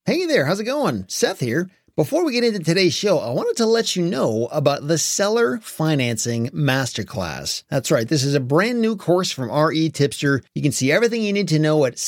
Hey there, how's it going? Seth here. Before we get into today's show, I wanted to let you know about the Seller Financing Masterclass. That's right, this is a brand new course from RE Tipster. You can see everything you need to know at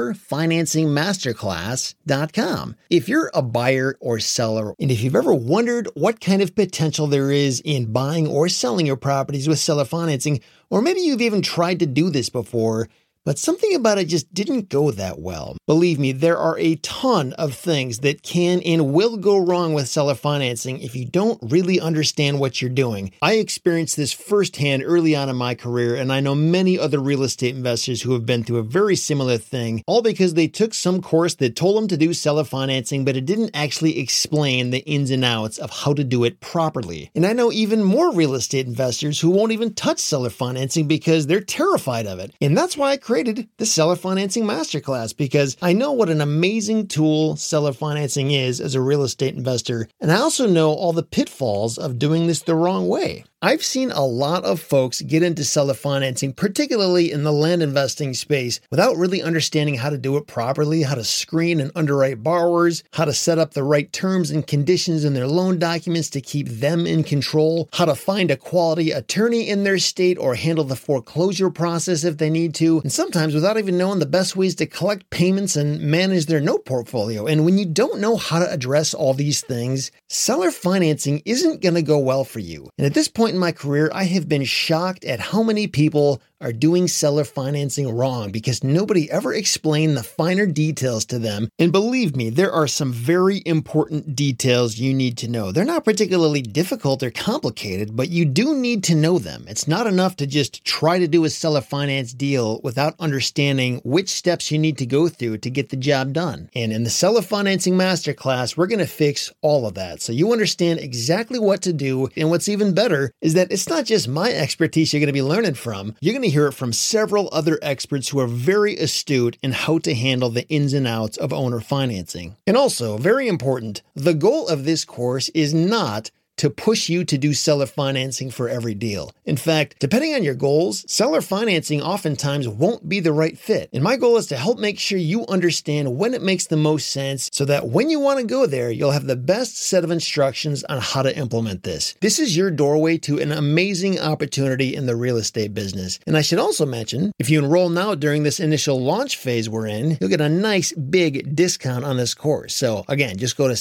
sellerfinancingmasterclass.com. If you're a buyer or seller, and if you've ever wondered what kind of potential there is in buying or selling your properties with seller financing, or maybe you've even tried to do this before, but something about it just didn't go that well. Believe me, there are a ton of things that can and will go wrong with seller financing if you don't really understand what you're doing. I experienced this firsthand early on in my career, and I know many other real estate investors who have been through a very similar thing, all because they took some course that told them to do seller financing, but it didn't actually explain the ins and outs of how to do it properly. And I know even more real estate investors who won't even touch seller financing because they're terrified of it. And that's why I created the Seller Financing Masterclass, because I know what an amazing tool seller financing is as a real estate investor, and I also know all the pitfalls of doing this the wrong way. I've seen a lot of folks get into seller financing, particularly in the land investing space, without really understanding how to do it properly, how to screen and underwrite borrowers, how to set up the right terms and conditions in their loan documents to keep them in control, how to find a quality attorney in their state or handle the foreclosure process if they need to, and sometimes without even knowing the best ways to collect payments and manage their note portfolio. And when you don't know how to address all these things, seller financing isn't going to go well for you. And at this point in my career, I have been shocked at how many people are doing seller financing wrong because nobody ever explained the finer details to them. And believe me, there are some very important details you need to know. They're not particularly difficult or complicated, but you do need to know them. It's not enough to just try to do a seller finance deal without understanding which steps you need to go through to get the job done. And in the Seller Financing Masterclass, we're going to fix all of that so you understand exactly what to do. And what's even better is that it's not just my expertise you're going to be learning from. You're going to hear it from several other experts who are very astute in how to handle the ins and outs of owner financing. And also, very important, the goal of this course is not to push you to do seller financing for every deal. In fact, depending on your goals, seller financing oftentimes won't be the right fit. And my goal is to help make sure you understand when it makes the most sense so that when you want to go there, you'll have the best set of instructions on how to implement this. This is your doorway to an amazing opportunity in the real estate business. And I should also mention, if you enroll now during this initial launch phase we're in, you'll get a nice big discount on this course. So again, just go to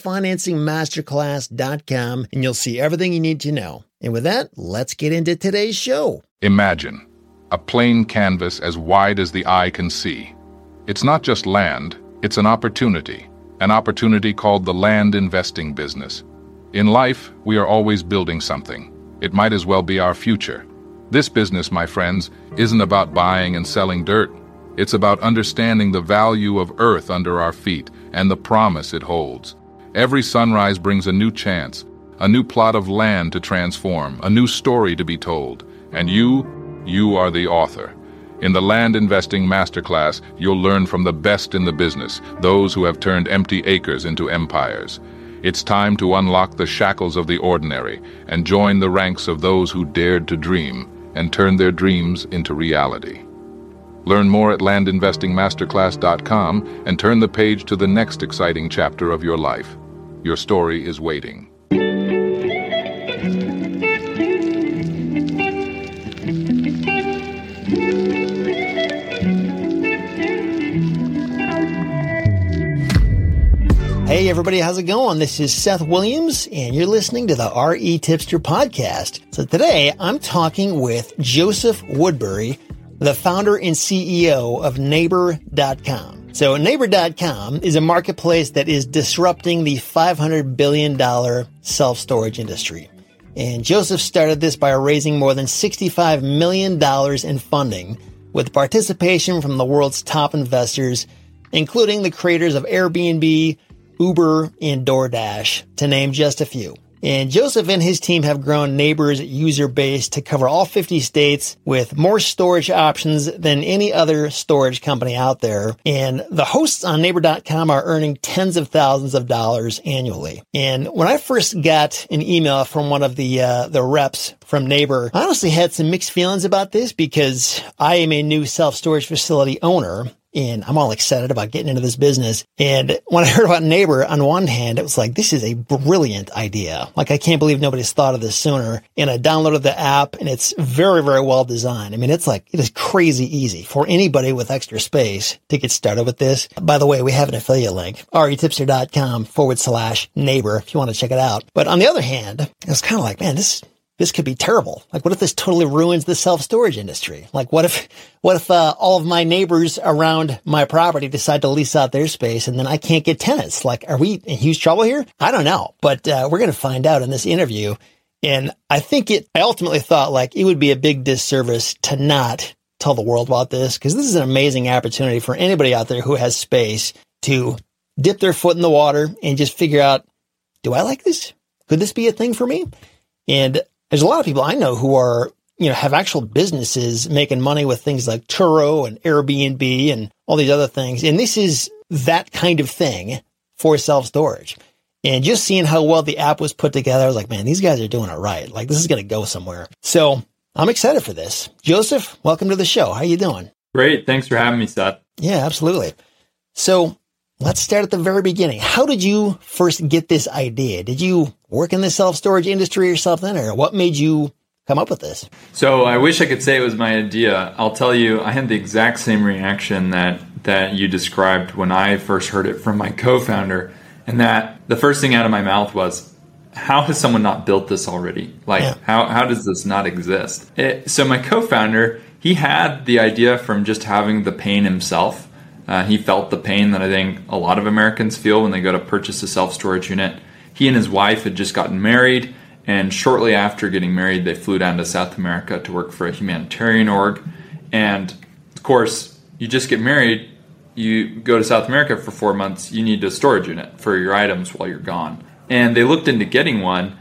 sellerfinancingmasterclass.com and you'll see everything you need to know. And with that, let's get into today's show. Imagine a plain canvas as wide as the eye can see. It's not just land, it's an opportunity called the land investing business. In life, we are always building something. It might as well be our future. This business, my friends, isn't about buying and selling dirt. It's about understanding the value of earth under our feet and the promise it holds. Every sunrise brings a new chance, a new plot of land to transform, a new story to be told. And you are the author. In the Land Investing Masterclass, you'll learn from the best in the business, those who have turned empty acres into empires. It's time to unlock the shackles of the ordinary and join the ranks of those who dared to dream and turn their dreams into reality. Learn more at landinvestingmasterclass.com and turn the page to the next exciting chapter of your life. Your story is waiting. Hey everybody, how's it going? This is Seth Williams, and you're listening to the RE Tipster podcast. So today, I'm talking with Joseph Woodbury, the founder and CEO of Neighbor.com. So Neighbor.com is a marketplace that is disrupting the $500 billion self-storage industry. And Joseph started this by raising more than $65 million in funding with participation from the world's top investors, including the creators of Airbnb, Uber, and DoorDash, to name just a few. And Joseph and his team have grown Neighbor's user base to cover all 50 states with more storage options than any other storage company out there. And the hosts on Neighbor.com are earning tens of thousands of dollars annually. And when I first got an email from one of the reps from Neighbor, I honestly had some mixed feelings about this because I am a new self-storage facility owner. and I'm all excited about getting into this business. And when I heard about Neighbor, on one hand, it was like, this is a brilliant idea. Like, I can't believe nobody's thought of this sooner. And I downloaded the app, and it's very, very well designed. I mean, it is crazy easy for anybody with extra space to get started with this. By the way, we have an affiliate link, retipster.com/neighbor if you want to check it out. But on the other hand, it was kind of like, man, this could be terrible. Like, what if this totally ruins the self-storage industry? Like, what if all of my neighbors around my property decide to lease out their space and then I can't get tenants? Like, are we in huge trouble here? I don't know, but we're going to find out in this interview. And I ultimately thought like it would be a big disservice to not tell the world about this, because this is an amazing opportunity for anybody out there who has space to dip their foot in the water and just figure out, do I like this? Could this be a thing for me? And there's a lot of people I know who are, have actual businesses making money with things like Turo and Airbnb and all these other things. And this is that kind of thing for self-storage. And just seeing how well the app was put together, I was like, man, these guys are doing it right. Like, this is going to go somewhere. So I'm excited for this. Joseph, welcome to the show. How you doing? Great. Thanks for having me, Seth. Yeah, absolutely. So let's start at the very beginning. How did you first get this idea? Did you work in the self-storage industry or something, or what made you come up with this? So I wish I could say it was my idea. I'll tell you, I had the exact same reaction that you described when I first heard it from my co-founder, and that the first thing out of my mouth was, how has someone not built this already? Like, how does this not exist? So my co-founder, he had the idea from just having the pain himself. He felt the pain that I think a lot of Americans feel when they go to purchase a self-storage unit. He and his wife had just gotten married, and shortly after getting married, they flew down to South America to work for a humanitarian org. And of course, you just get married, you go to South America for 4 months, you need a storage unit for your items while you're gone. And they looked into getting one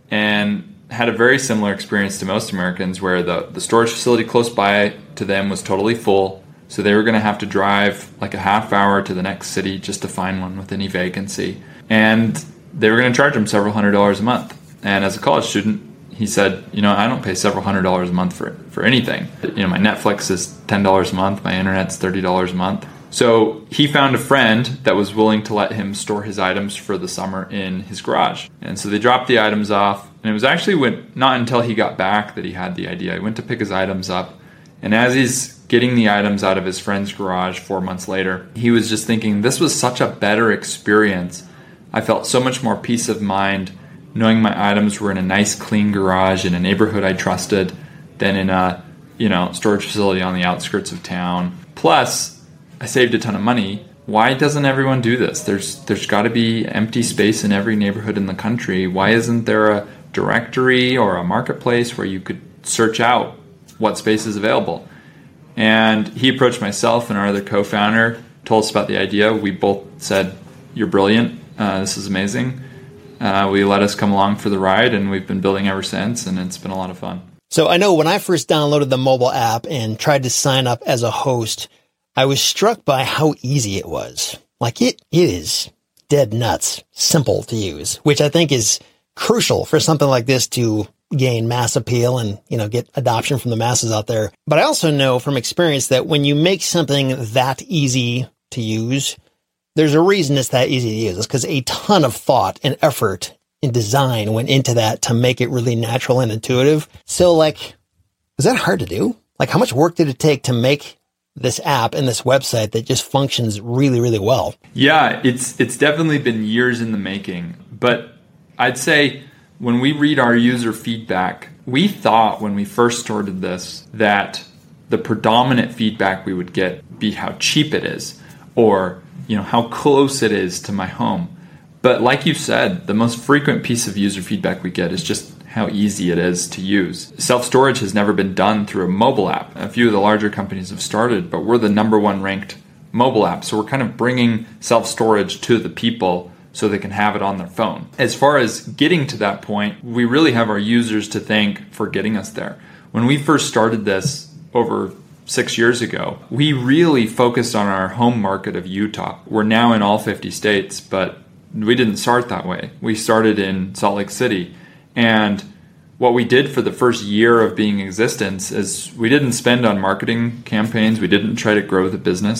and had a very similar experience to most Americans, where the storage facility close by to them was totally full. So they were going to have to drive like a half hour to the next city just to find one with any vacancy. And they were going to charge them several $100s a month. And as a college student, he said, I don't pay several $100s a month for anything. My Netflix is $10 a month. My internet's $30 a month. So he found a friend that was willing to let him store his items for the summer in his garage. And so they dropped the items off. And it was actually not until he got back that he had the idea. He went to pick his items up. And as he's getting the items out of his friend's garage 4 months later, he was just thinking, this was such a better experience. I felt so much more peace of mind knowing my items were in a nice, clean garage in a neighborhood I trusted than in a, storage facility on the outskirts of town. Plus, I saved a ton of money. Why doesn't everyone do this? There's got to be empty space in every neighborhood in the country. Why isn't there a directory or a marketplace where you could search out what space is available? And he approached myself and our other co-founder, told us about the idea. We both said, you're brilliant. This is amazing. We let us come along for the ride, and we've been building ever since, and it's been a lot of fun. So I know when I first downloaded the mobile app and tried to sign up as a host, I was struck by how easy it was. Like, it is dead nuts, simple to use, which I think is crucial for something like this to gain mass appeal and, get adoption from the masses out there. But I also know from experience that when you make something that easy to use, there's a reason it's that easy to use. It's because a ton of thought and effort and design went into that to make it really natural and intuitive. So, was that hard to do? Like, how much work did it take to make this app and this website that just functions really, really well? Yeah, it's definitely been years in the making. But I'd say when we read our user feedback, we thought when we first started this that the predominant feedback we would get be how cheap it is, or how close it is to my home. But like you said, the most frequent piece of user feedback we get is just how easy it is to use. Self-storage has never been done through a mobile app. A few of the larger companies have started, but we're the number one ranked mobile app. So we're kind of bringing self-storage to the people so they can have it on their phone. As far as getting to that point, we really have our users to thank for getting us there. When we first started this over 6 years ago, we really focused on our home market of Utah. We're now in all 50 states, but we didn't start that way. We started in Salt Lake City. And what we did for the first year of being in existence is we didn't spend on marketing campaigns. We didn't try to grow the business.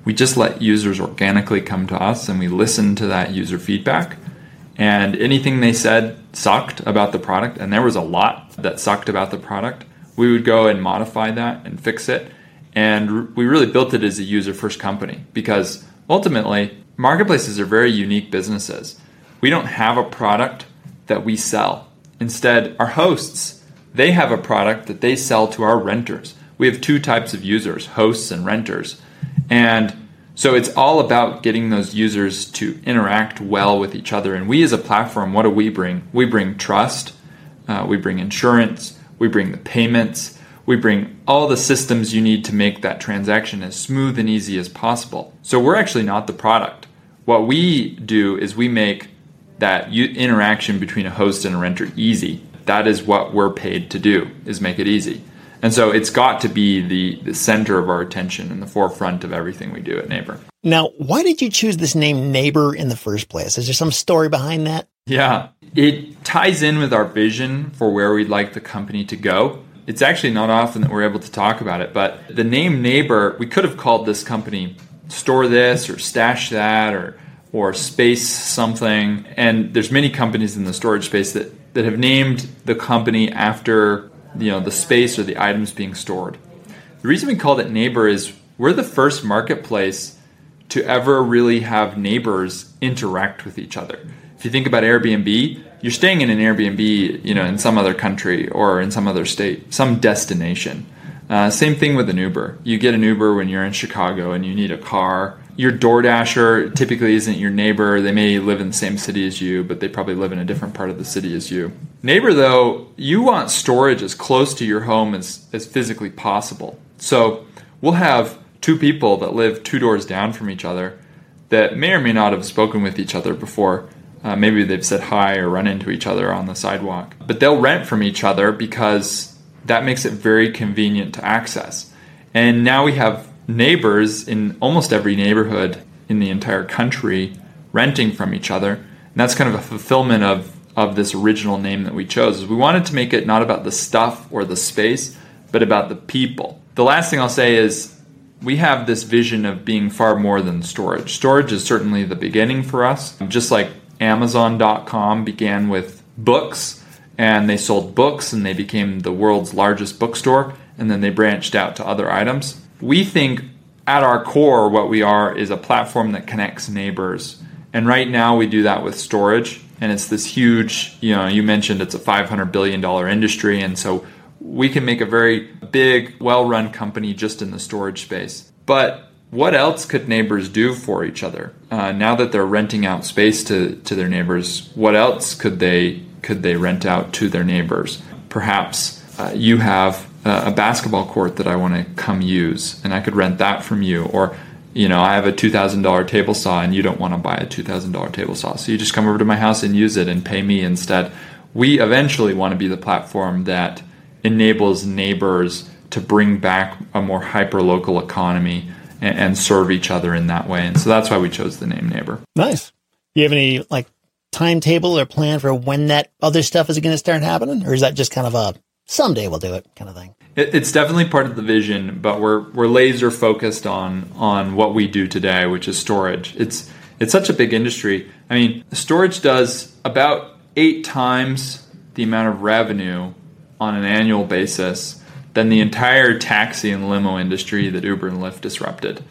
We just let users organically come to us, and we listen to that user feedback. And anything they said sucked about the product, and there was a lot that sucked about the product, we would go and modify that and fix it. And we really built it as a user-first company, because ultimately, marketplaces are very unique businesses. We don't have a product that we sell. Instead, our hosts, they have a product that they sell to our renters. We have two types of users, hosts and renters. And so it's all about getting those users to interact well with each other. And we as a platform, what do we bring? We bring trust, we bring insurance, we bring the payments, we bring all the systems you need to make that transaction as smooth and easy as possible. So we're actually not the product. What we do is we make that interaction between a host and a renter easy. That is what we're paid to do, is make it easy. And so it's got to be the center of our attention and the forefront of everything we do at Neighbor. Now, why did you choose this name Neighbor in the first place? Is there some story behind that? Yeah, it ties in with our vision for where we'd like the company to go. It's actually not often that we're able to talk about it, but the name Neighbor, we could have called this company Store This or Stash That or Space something. And there's many companies in the storage space that have named the company after the space or the items being stored. The reason we called it Neighbor is we're the first marketplace to ever really have neighbors interact with each other. If you think about Airbnb, you're staying in an Airbnb, in some other country or in some other state, some destination. Same thing with an Uber. You get an Uber when you're in Chicago and you need a car. Your DoorDasher typically isn't your neighbor. They may live in the same city as you, but they probably live in a different part of the city as you. Neighbor, though, you want storage as close to your home as physically possible. So we'll have two people that live 2 doors down from each other that may or may not have spoken with each other before. Maybe they've said hi or run into each other on the sidewalk. But they'll rent from each other because that makes it very convenient to access. And now we have neighbors in almost every neighborhood in the entire country renting from each other. And that's kind of a fulfillment of this original name that we chose. We wanted to make it not about the stuff or the space, but about the people. The last thing I'll say is we have this vision of being far more than storage. Storage is certainly the beginning for us. Just like Amazon.com began with books, and they sold books and they became the world's largest bookstore, and then they branched out to other items. We think at our core what we are is a platform that connects neighbors. And right now we do that with storage, and it's this huge, you mentioned it's a $500 billion industry, and so we can make a very big, well-run company just in the storage space. But what else could neighbors do for each other? Now that they're renting out space to their neighbors, what else could they rent out to their neighbors? Perhaps you have a basketball court that I want to come use, and I could rent that from you. Or, I have a $2,000 table saw, and you don't want to buy a $2,000 table saw, so you just come over to my house and use it and pay me instead. We eventually want to be the platform that enables neighbors to bring back a more hyper-local economy and serve each other in that way. And so that's why we chose the name Neighbor. Nice. Do you have any timetable or plan for when that other stuff is going to start happening? Or is that just kind of a someday we'll do it kind of thing? It's definitely part of the vision, but we're laser focused on what we do today, which is storage. It's such a big industry. I mean, storage does about 8 times the amount of revenue on an annual basis than the entire taxi and limo industry that Uber and Lyft disrupted.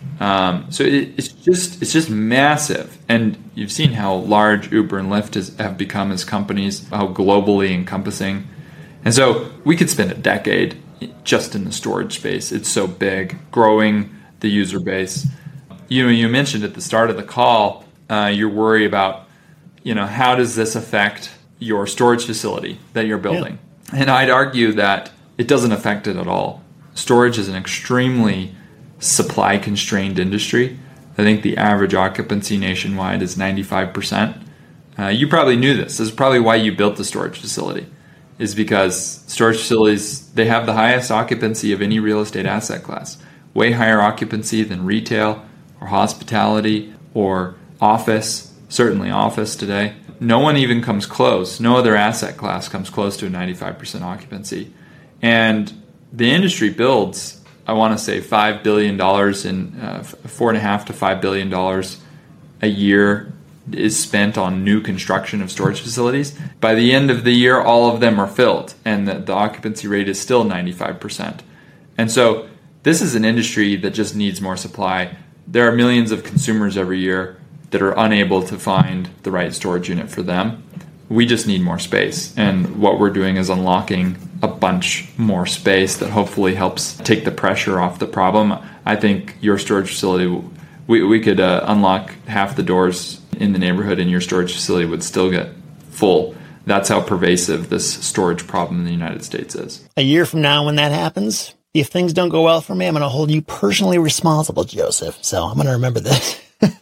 So it's just massive. And you've seen how large Uber and Lyft have become as companies, how globally encompassing. And so we could spend a decade just in the storage space. It's so big, growing the user base. You mentioned at the start of the call, you're worried about, how does this affect your storage facility that you're building? Yeah. And I'd argue that it doesn't affect it at all. Storage is an extremely supply-constrained industry. I think the average occupancy nationwide is 95%. You probably knew this. This is probably why you built the storage facility, is because storage facilities, they have the highest occupancy of any real estate asset class. Way higher occupancy than retail or hospitality or office, certainly office today. No one even comes close. No other asset class comes close to a 95% occupancy. And the industry builds I want to say $5 billion in $4.5 to $5 billion a year is spent on new construction of storage facilities. By the end of the year, all of them are filled, and the occupancy rate is still 95%. And so this is an industry that just needs more supply. There are millions of consumers every year that are unable to find the right storage unit for them. We just need more space. And what we're doing is unlocking a bunch more space that hopefully helps take the pressure off the problem. I think your storage facility, we could unlock half the doors in the neighborhood and your storage facility would still get full. That's how pervasive this storage problem in the United States is. A year from now when that happens, if things don't go well for me, I'm going to hold you personally responsible, Joseph. So I'm going to remember this.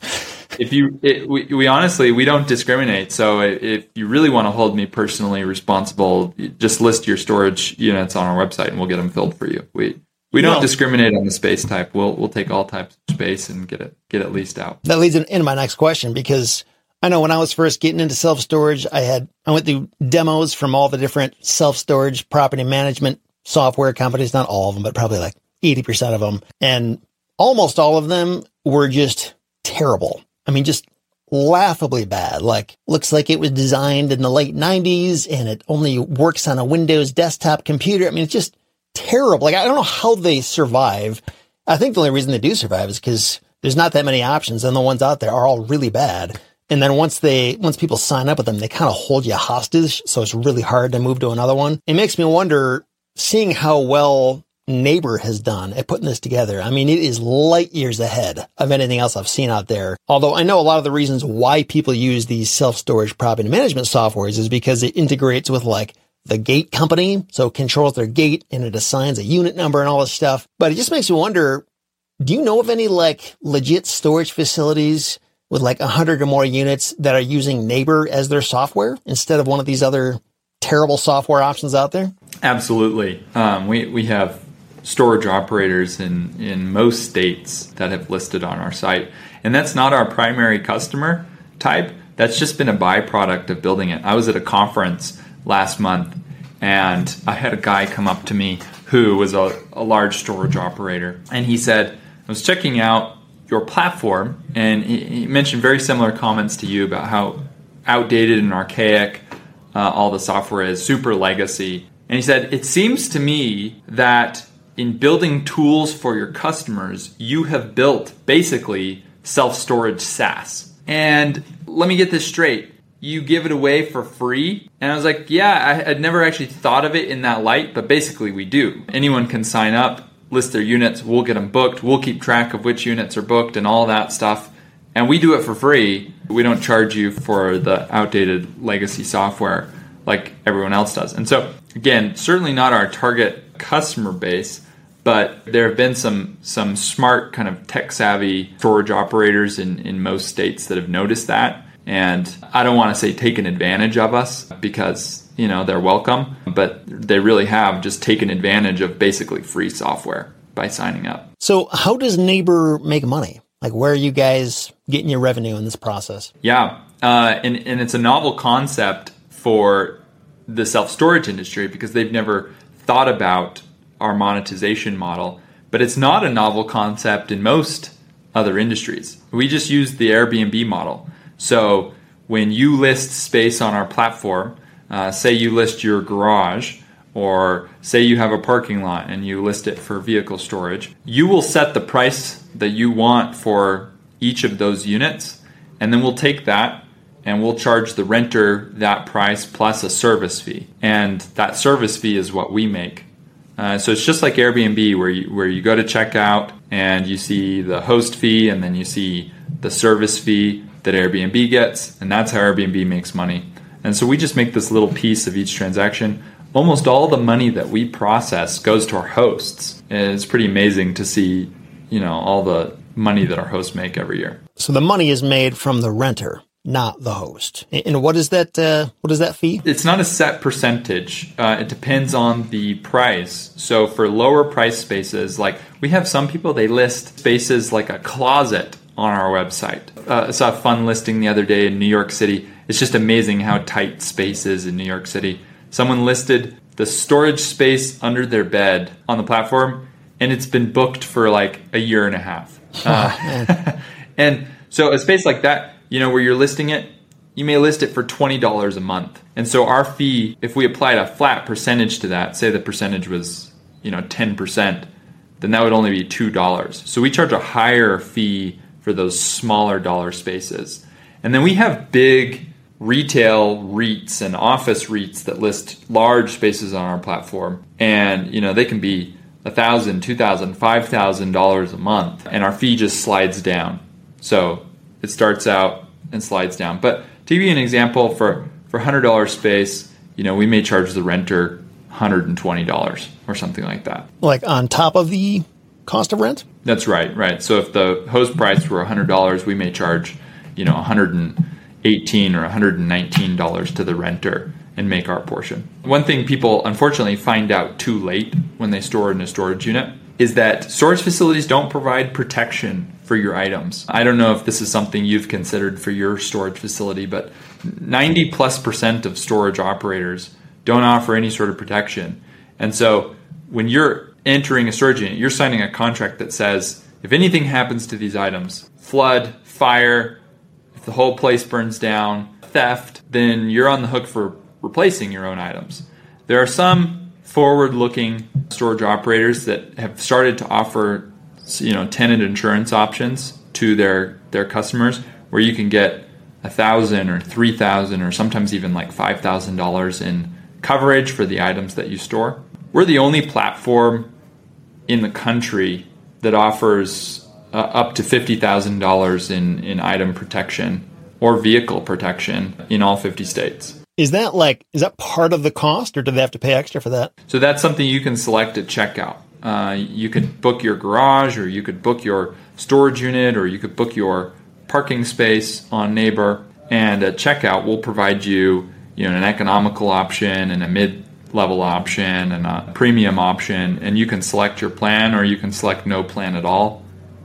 We honestly, we don't discriminate. So if you really want to hold me personally responsible, just list your storage units on our website and we'll get them filled for you. We don't discriminate on the space type. We'll take all types of space and get it leased out. That leads into my next question, because I know when I was first getting into self-storage, I went through demos from all the different self-storage property management software companies, not all of them, but probably like 80% of them. And almost all of them were just terrible. I mean, just laughably bad. Like, looks like it was designed in the late 90s and it only works on a Windows desktop computer. I mean, it's just terrible. Like, I don't know how they survive. I think the only reason they do survive is because there's not that many options, and the ones out there are all really bad. And then once people sign up with them, they kind of hold you hostage. So it's really hard to move to another one. It makes me wonder, seeing how well Neighbor has done at putting this together. I mean, it is light years ahead of anything else I've seen out there. Although I know a lot of the reasons why people use these self-storage property management softwares is because it integrates with like the gate company. So it controls their gate and it assigns a unit number and all this stuff. But it just makes me wonder, do you know of any like legit storage facilities with like 100 or more units that are using Neighbor as their software instead of one of these other terrible software options out there? Absolutely. We have storage operators in most states that have listed on our site. And that's not our primary customer type. That's just been a byproduct of building it. I was at a conference last month and I had a guy come up to me who was a large storage operator. And he said, I was checking out your platform, and he mentioned very similar comments to you about how outdated and archaic all the software is, super legacy. And he said, it seems to me that in building tools for your customers, you have built basically self-storage SaaS. And let me get this straight. You give it away for free? And I was like, yeah, I'd never actually thought of it in that light, but basically we do. Anyone can sign up, list their units, we'll get them booked, we'll keep track of which units are booked and all that stuff. And we do it for free. We don't charge you for the outdated legacy software like everyone else does. And so, again, certainly not our target customer base, but there have been some smart kind of tech-savvy storage operators in most states that have noticed that. And I don't want to say taken advantage of us because, they're welcome, but they really have just taken advantage of basically free software by signing up. So how does Neighbor make money? Like, where are you guys getting your revenue in this process? Yeah, and it's a novel concept for the self-storage industry because they've never thought about our monetization model, but it's not a novel concept in most other industries. We just use the Airbnb model. So when you list space on our platform, say you list your garage, or say you have a parking lot and you list it for vehicle storage, you will set the price that you want for each of those units, and then we'll take that and we'll charge the renter that price plus a service fee. And that service fee is what we make. So it's just like Airbnb where you go to check out and you see the host fee and then you see the service fee that Airbnb gets, and that's how Airbnb makes money. And so we just make this little piece of each transaction. Almost all the money that we process goes to our hosts. And it's pretty amazing to see, all the money that our hosts make every year. So the money is made from the renter, not the host. And what is that fee? It's not a set percentage. It depends on the price. So for lower price spaces, like we have some people, they list spaces like a closet on our website. I saw a fun listing the other day in New York City. It's just amazing how tight space is in New York City. Someone listed the storage space under their bed on the platform, and it's been booked for like a year and a half. And so a space like that, where you're listing it, you may list it for $20 a month. And so our fee, if we applied a flat percentage to that, say the percentage was, 10%, then that would only be $2. So we charge a higher fee for those smaller dollar spaces. And then we have big retail REITs and office REITs that list large spaces on our platform. And, they can be $1,000, $2,000, $5,000 a month. And our fee just slides down. So it starts out and slides down. But to give you an example, for $100 space, we may charge the renter $120 or something like that. Like on top of the cost of rent? That's right. So if the host price were $100, we may charge, $118 or $119 to the renter and make our portion. One thing people unfortunately find out too late when they store in a storage unit is that storage facilities don't provide protection for your items. I don't know if this is something you've considered for your storage facility, but 90+% of storage operators don't offer any sort of protection. And so when you're entering a storage unit, you're signing a contract that says, if anything happens to these items, flood, fire, if the whole place burns down, theft, then you're on the hook for replacing your own items. There are some forward-looking storage operators that have started to offer, tenant insurance options to their customers, where you can get $1,000 or $3,000 or sometimes even like $5,000 in coverage for the items that you store. We're the only platform in the country that offers up to $50,000 in item protection or vehicle protection in all 50 states. Is that part of the cost, or do they have to pay extra for that? So that's something you can select at checkout. You could book your garage, or you could book your storage unit, or you could book your parking space on Neighbor. And at checkout, we'll provide you, an economical option and a mid-level option and a premium option. And you can select your plan, or you can select no plan at all.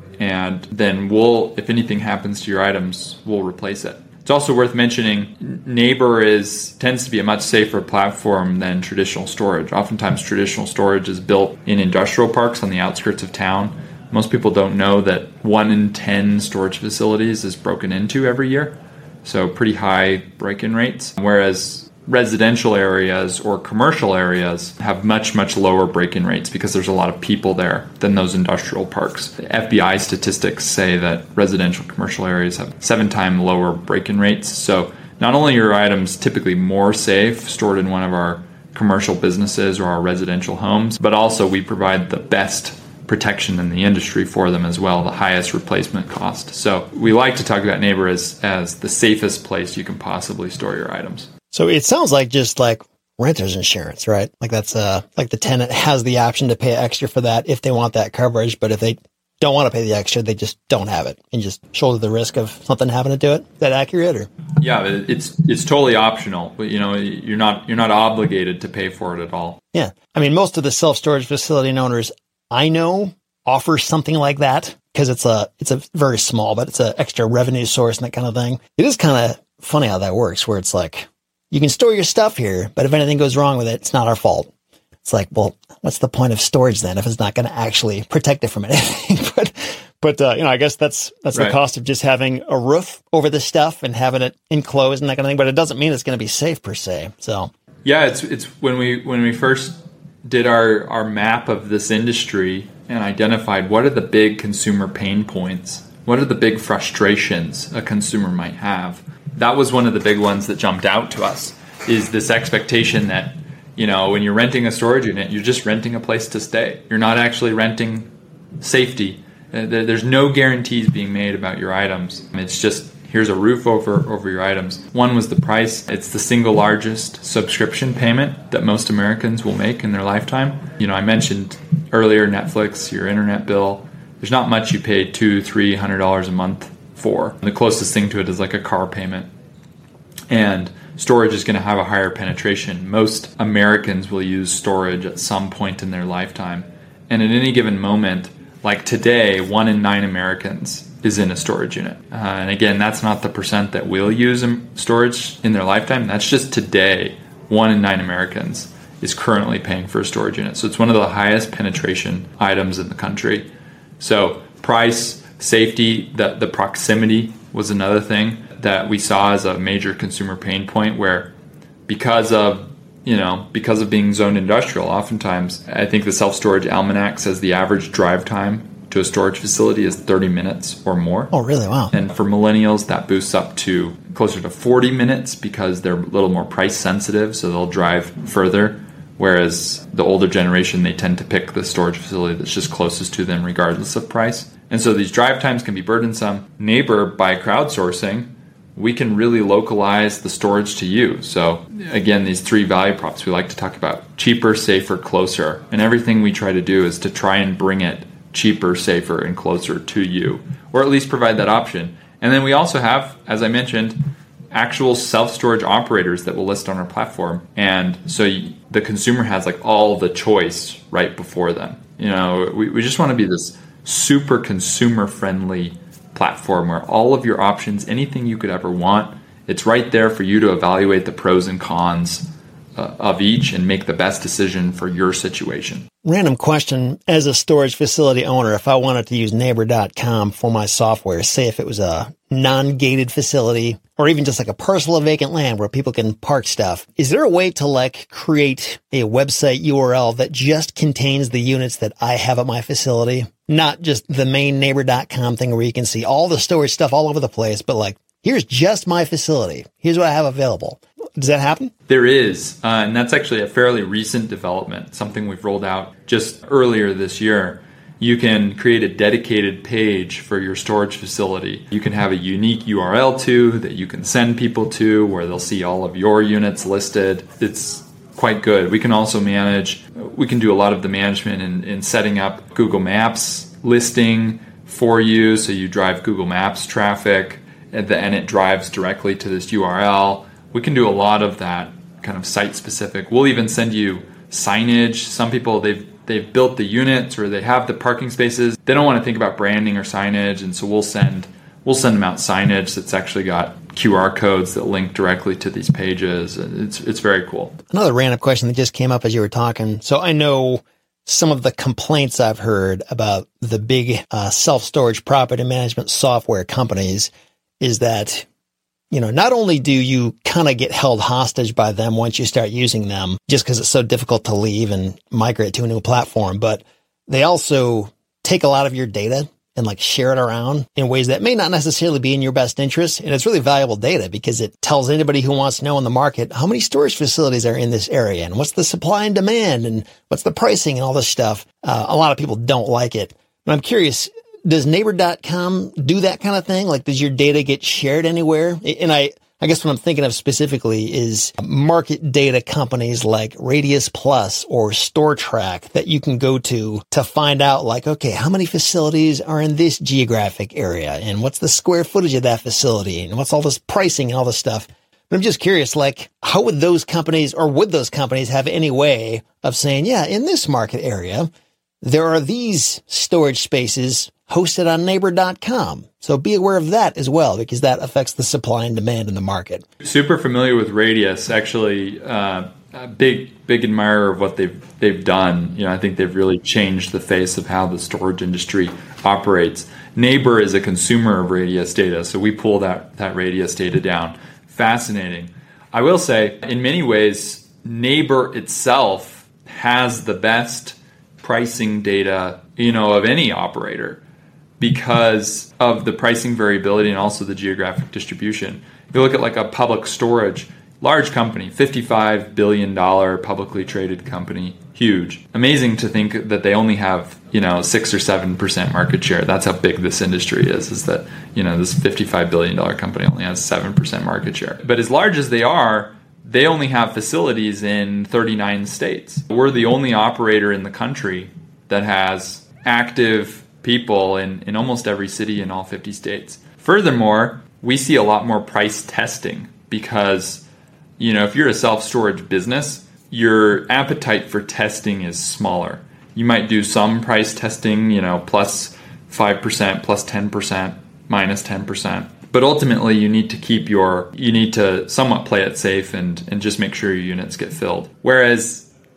And then if anything happens to your items, we'll replace it. It's also worth mentioning, Neighbor tends to be a much safer platform than traditional storage. Oftentimes, traditional storage is built in industrial parks on the outskirts of town. Most people don't know that 1 in 10 storage facilities is broken into every year, so pretty high break-in rates. Whereas residential areas or commercial areas have much, much lower break-in rates because there's a lot of people there than those industrial parks. The FBI statistics say that residential commercial areas have 7 times lower break-in rates. So not only are your items typically more safe stored in one of our commercial businesses or our residential homes, but also we provide the best protection in the industry for them as well, the highest replacement cost. So we like to talk about Neighbor as the safest place you can possibly store your items. So it sounds like just like renter's insurance, right? Like that's like the tenant has the option to pay extra for that if they want that coverage, but if they don't want to pay the extra, they just don't have it and just shoulder the risk of something happening to it. Is that accurate? Or? Yeah, it's totally optional, but you're not obligated to pay for it at all. Yeah. I mean, most of the self-storage facility owners I know offer something like that because it's a very small, but it's an extra revenue source and that kind of thing. It is kind of funny how that works, where it's like, you can store your stuff here, but if anything goes wrong with it, it's not our fault. It's like, well, what's the point of storage then if it's not going to actually protect it from anything? but I guess that's right. The cost of just having a roof over the stuff and having it enclosed and that kind of thing. But it doesn't mean it's going to be safe per se. So yeah, it's when we first did our map of this industry and identified what are the big consumer pain points, what are the big frustrations a consumer might have. That was one of the big ones that jumped out to us, is this expectation that, when you're renting a storage unit, you're just renting a place to stay. You're not actually renting safety. There's no guarantees being made about your items. It's just, here's a roof over your items. One was the price. It's the single largest subscription payment that most Americans will make in their lifetime. I mentioned earlier Netflix, your internet bill. There's not much you pay $200-$300 a month for. The closest thing to it is like a car payment. And storage is going to have a higher penetration. Most Americans will use storage at some point in their lifetime. And at any given moment, like today, 1 in 9 Americans is in a storage unit. And again, that's not the percent that will use storage in their lifetime. That's just today, 1 in 9 Americans. is currently paying for a storage unit. So it's one of the highest penetration items in the country. So price, safety, the proximity was another thing that we saw as a major consumer pain point, where because of being zoned industrial, oftentimes I think the Self-Storage Almanac says the average drive time to a storage facility is 30 minutes or more. Oh, really? Wow. And for millennials, that boosts up to closer to 40 minutes because they're a little more price sensitive, so they'll drive further. Whereas the older generation, they tend to pick the storage facility that's just closest to them regardless of price. And so these drive times can be burdensome. Neighbor, by crowdsourcing, we can really localize the storage to you. So again, these three value props we like to talk about: cheaper, safer, closer. And everything we try to do is to try and bring it cheaper, safer, and closer to you, or at least provide that option. And then we also have, as I mentioned, actual self-storage operators that will list on our platform. And so the consumer has like all the choice right before them. We just want to be this super consumer-friendly platform where all of your options, anything you could ever want, it's right there for you to evaluate the pros and cons of each and make the best decision for your situation. Random question. As a storage facility owner, if I wanted to use Neighbor.com for my software, say if it was a non-gated facility or even just like a parcel of vacant land where people can park stuff, is there a way to create a website URL that just contains the units that I have at my facility? Not just the main Neighbor.com thing where you can see all the storage stuff all over the place, but here's just my facility. Here's what I have available. Does that happen? There is, and that's actually a fairly recent development, something we've rolled out just earlier this year. You can create a dedicated page for your storage facility. You can have a unique URL that you can send people to where they'll see all of your units listed. It's quite good. We can also do a lot of the management in setting up Google Maps listing for you. So you drive Google Maps traffic and it drives directly to this URL. We can do a lot of that kind of site specific. We'll even send you signage. Some people, they've built the units or they have the parking spaces. They don't want to think about branding or signage, and so we'll send them out signage that's actually got QR codes that link directly to these pages. It's very cool. Another random question that just came up as you were talking. So I know some of the complaints I've heard about the big self-storage property management software companies is that not only do you kind of get held hostage by them once you start using them, just because it's so difficult to leave and migrate to a new platform, but they also take a lot of your data and share it around in ways that may not necessarily be in your best interest. And it's really valuable data because it tells anybody who wants to know in the market how many storage facilities are in this area and what's the supply and demand and what's the pricing and all this stuff. A lot of people don't like it. But I'm curious, does Neighbor.com do that kind of thing? Does your data get shared anywhere? And I guess what I'm thinking of specifically is market data companies like Radius Plus or StoreTrack that you can go to find out okay, how many facilities are in this geographic area and what's the square footage of that facility and what's all this pricing and all this stuff. But I'm just curious, how would those companies have any way of saying, yeah, in this market area, there are these storage spaces hosted on Neighbor.com. So be aware of that as well, because that affects the supply and demand in the market. Super familiar with Radius, actually. A big admirer of what they've done. I think they've really changed the face of how the storage industry operates. Neighbor is a consumer of Radius data, so we pull that Radius data down. Fascinating. I will say, in many ways, Neighbor itself has the best pricing data, of any operator, because of the pricing variability and also the geographic distribution. If you look at a Public Storage, large company, $55 billion publicly traded company, huge. Amazing to think that they only have, 6 or 7% market share. That's how big this industry is that, this $55 billion company only has 7% market share. But as large as they are, they only have facilities in 39 states. We're the only operator in the country that has active people in almost every city in all 50 states. Furthermore, we see a lot more price testing because, if you're a self-storage business, your appetite for testing is smaller. You might do some price testing, plus 5%, plus 10%, minus 10%. But ultimately, you need to somewhat play it safe and just make sure your units get filled. Whereas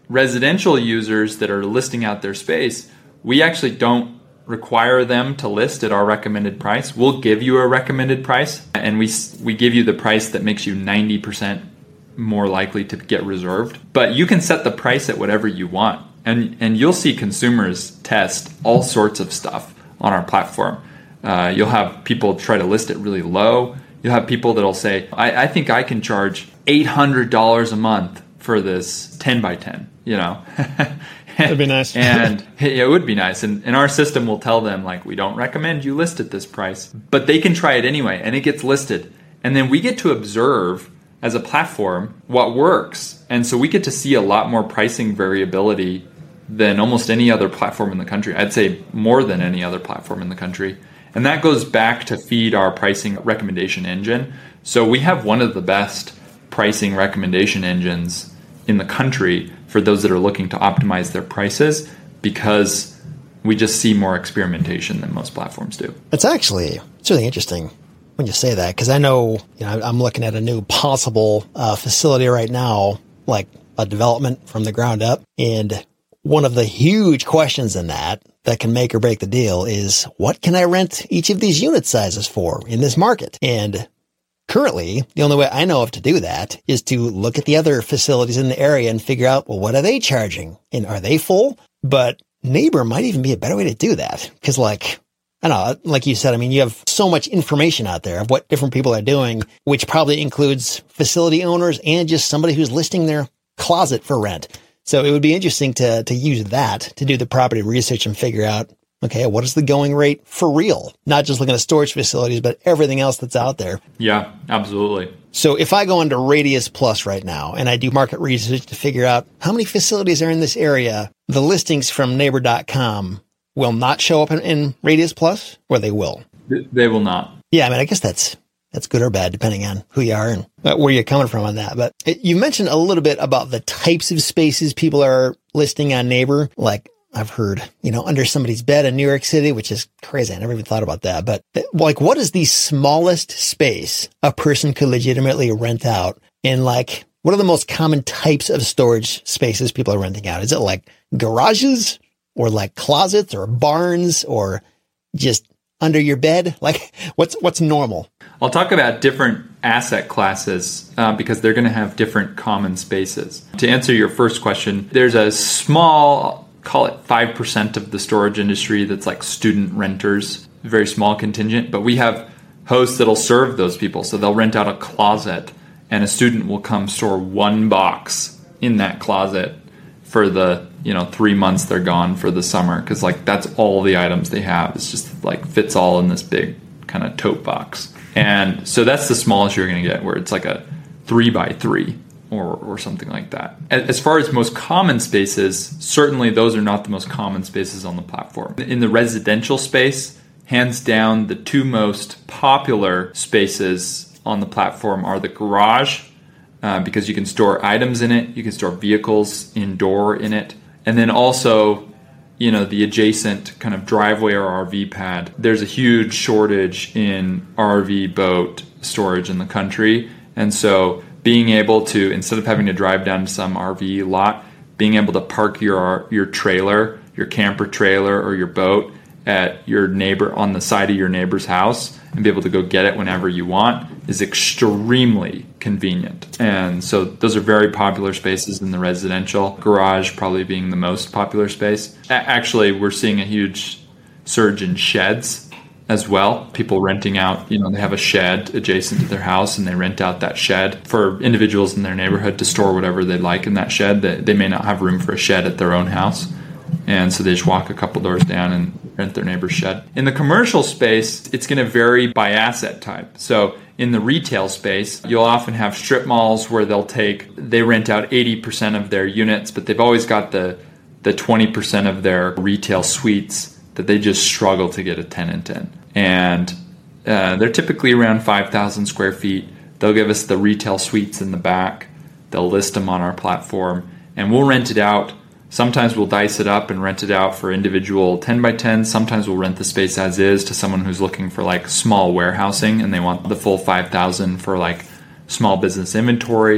residential users that are listing out their space, we actually don't require them to list at our recommended price. We'll give you a recommended price, and we give you the price that makes you 90% more likely to get reserved. But you can set the price at whatever you want. And you'll see consumers test all sorts of stuff on our platform. You'll have people try to list it really low. You'll have people that'll say, I think I can charge $800 a month for this 10 by 10, you know. That'd be nice. And it would be nice. And our system will tell them, like, we don't recommend you list at this price. But they can try it anyway, and it gets listed. And then we get to observe, as a platform, what works. And so we get to see a lot more pricing variability than almost any other platform in the country. I'd say more than any other platform in the country. And that goes back to feed our pricing recommendation engine. So we have one of the best pricing recommendation engines in the country for those that are looking to optimize their prices, because we just see more experimentation than most platforms do. It's really interesting when you say that, because I know, I'm looking at a new possible facility right now, like a development from the ground up. And one of the huge questions in that can make or break the deal is, what can I rent each of these unit sizes for in this market? And currently, the only way I know of to do that is to look at the other facilities in the area and figure out, well, what are they charging? And are they full? But Neighbor might even be a better way to do that. Because I don't know, like you said, you have so much information out there of what different people are doing, which probably includes facility owners and just somebody who's listing their closet for rent. So it would be interesting to use that to do the property research and figure out, okay, what is the going rate for real? Not just looking at storage facilities, but everything else that's out there. Yeah, absolutely. So if I go into Radius Plus right now and I do market research to figure out how many facilities are in this area, the listings from neighbor.com will not show up in Radius Plus, or they will? They will not. Yeah, I guess that's good or bad, depending on who you are and where you're coming from on that. But you mentioned a little bit about the types of spaces people are listing on Neighbor. Like I've heard, under somebody's bed in New York City, which is crazy. I never even thought about that. But what is the smallest space a person could legitimately rent out? And what are the most common types of storage spaces people are renting out? Is it like garages or like closets or barns or just under your bed? What's normal? I'll talk about different asset classes because they're going to have different common spaces. To answer your first question, there's a small, call it 5% of the storage industry that's like student renters, very small contingent, but we have hosts that'll serve those people. So they'll rent out a closet and a student will come store one box in that closet for the 3 months they're gone for the summer, because that's all the items they have. It's just fits all in this big kind of tote box. And so that's the smallest you're going to get, where it's like a 3x3 or something like that. As far as most common spaces, certainly those are not the most common spaces on the platform. In the residential space, hands down, the two most popular spaces on the platform are the garage, because you can store items in it, you can store vehicles indoor in it, and then also the adjacent kind of driveway or RV pad. There's a huge shortage in RV boat storage in the country. And so being able to, instead of having to drive down to some RV lot, being able to park your trailer, your camper trailer or your boat at your neighbor, on the side of your neighbor's house, and be able to go get it whenever you want is extremely convenient. And so those are very popular spaces in the residential. Garage probably being the most popular space. Actually, we're seeing a huge surge in sheds as well. People renting out, they have a shed adjacent to their house and they rent out that shed for individuals in their neighborhood to store whatever they like in that shed. They may not have room for a shed at their own house. And so they just walk a couple doors down and rent their neighbor's shed. In the commercial space, it's going to vary by asset type. So in the retail space, you'll often have strip malls where they rent out 80% of their units, but they've always got the 20% of their retail suites that they just struggle to get a tenant in. And they're typically around 5,000 square feet. They'll give us the retail suites in the back. They'll list them on our platform, and we'll rent it out. Sometimes we'll dice it up and rent it out for individual 10 by 10. Sometimes we'll rent the space as is to someone who's looking for small warehousing and they want the full 5,000 for small business inventory,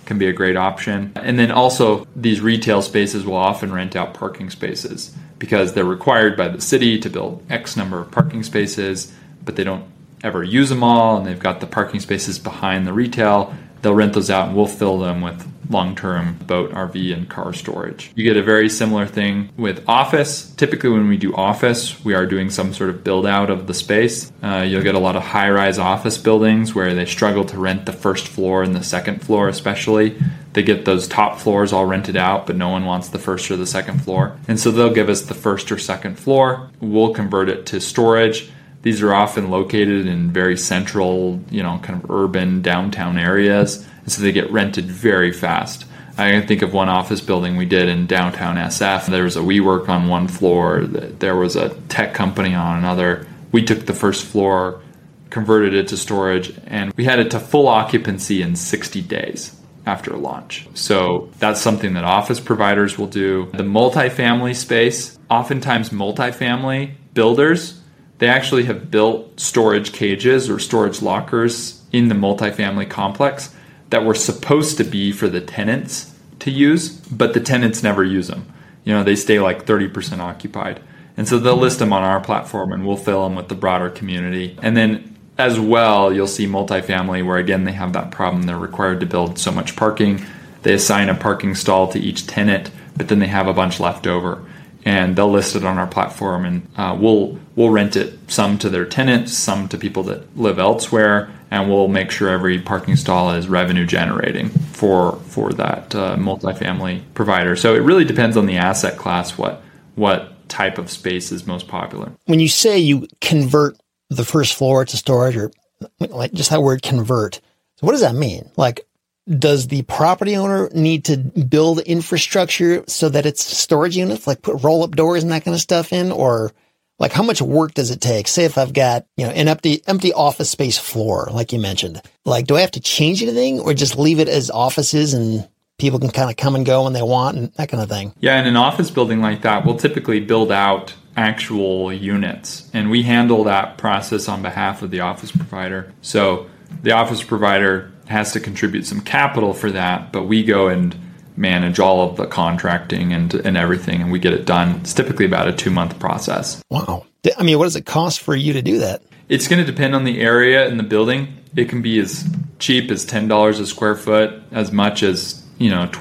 can be a great option. And then also these retail spaces will often rent out parking spaces because they're required by the city to build X number of parking spaces, but they don't ever use them all, and they've got the parking spaces behind the retail. They'll rent those out and we'll fill them with long-term boat, RV, and car storage. You get a very similar thing with office. Typically when we do office, we are doing some sort of build out of the space. You'll get a lot of high-rise office buildings where they struggle to rent the first floor and the second floor especially. They get those top floors all rented out, but no one wants the first or the second floor. And so they'll give us the first or second floor. We'll convert it to storage. These are often located in very central, kind of urban downtown areas. And so they get rented very fast. I can think of one office building we did in downtown SF. There was a WeWork on one floor. There was a tech company on another. We took the first floor, converted it to storage, and we had it to full occupancy in 60 days after launch. So that's something that office providers will do. The multifamily space, oftentimes multifamily builders, they actually have built storage cages or storage lockers in the multifamily complex that were supposed to be for the tenants to use, but the tenants never use them. They stay like 30% occupied. And so they'll list them on our platform and we'll fill them with the broader community. And then as well, you'll see multifamily where, again, they have that problem. They're required to build so much parking. They assign a parking stall to each tenant, but then they have a bunch left over. And they'll list it on our platform, and we'll rent it, some to their tenants, some to people that live elsewhere, and we'll make sure every parking stall is revenue generating for that multifamily provider. So it really depends on the asset class, what type of space is most popular. When you say you convert the first floor to storage, or like just that word convert, so what does that mean? Like, does the property owner need to build infrastructure so that it's storage units, like put roll-up doors and that kind of stuff in? Or like how much work does it take? Say if I've got, an empty office space floor, like you mentioned, like, do I have to change anything or just leave it as offices and people can kind of come and go when they want and that kind of thing? Yeah, in an office building like that, we'll typically build out actual units, and we handle that process on behalf of the office provider. So the office provider has to contribute some capital for that, but we go and manage all of the contracting and everything, and we get it done. It's typically about a 2-month process. Wow. I mean, what does it cost for you to do that? It's going to depend on the area and the building. It can be as cheap as $10 a square foot, as much as $20,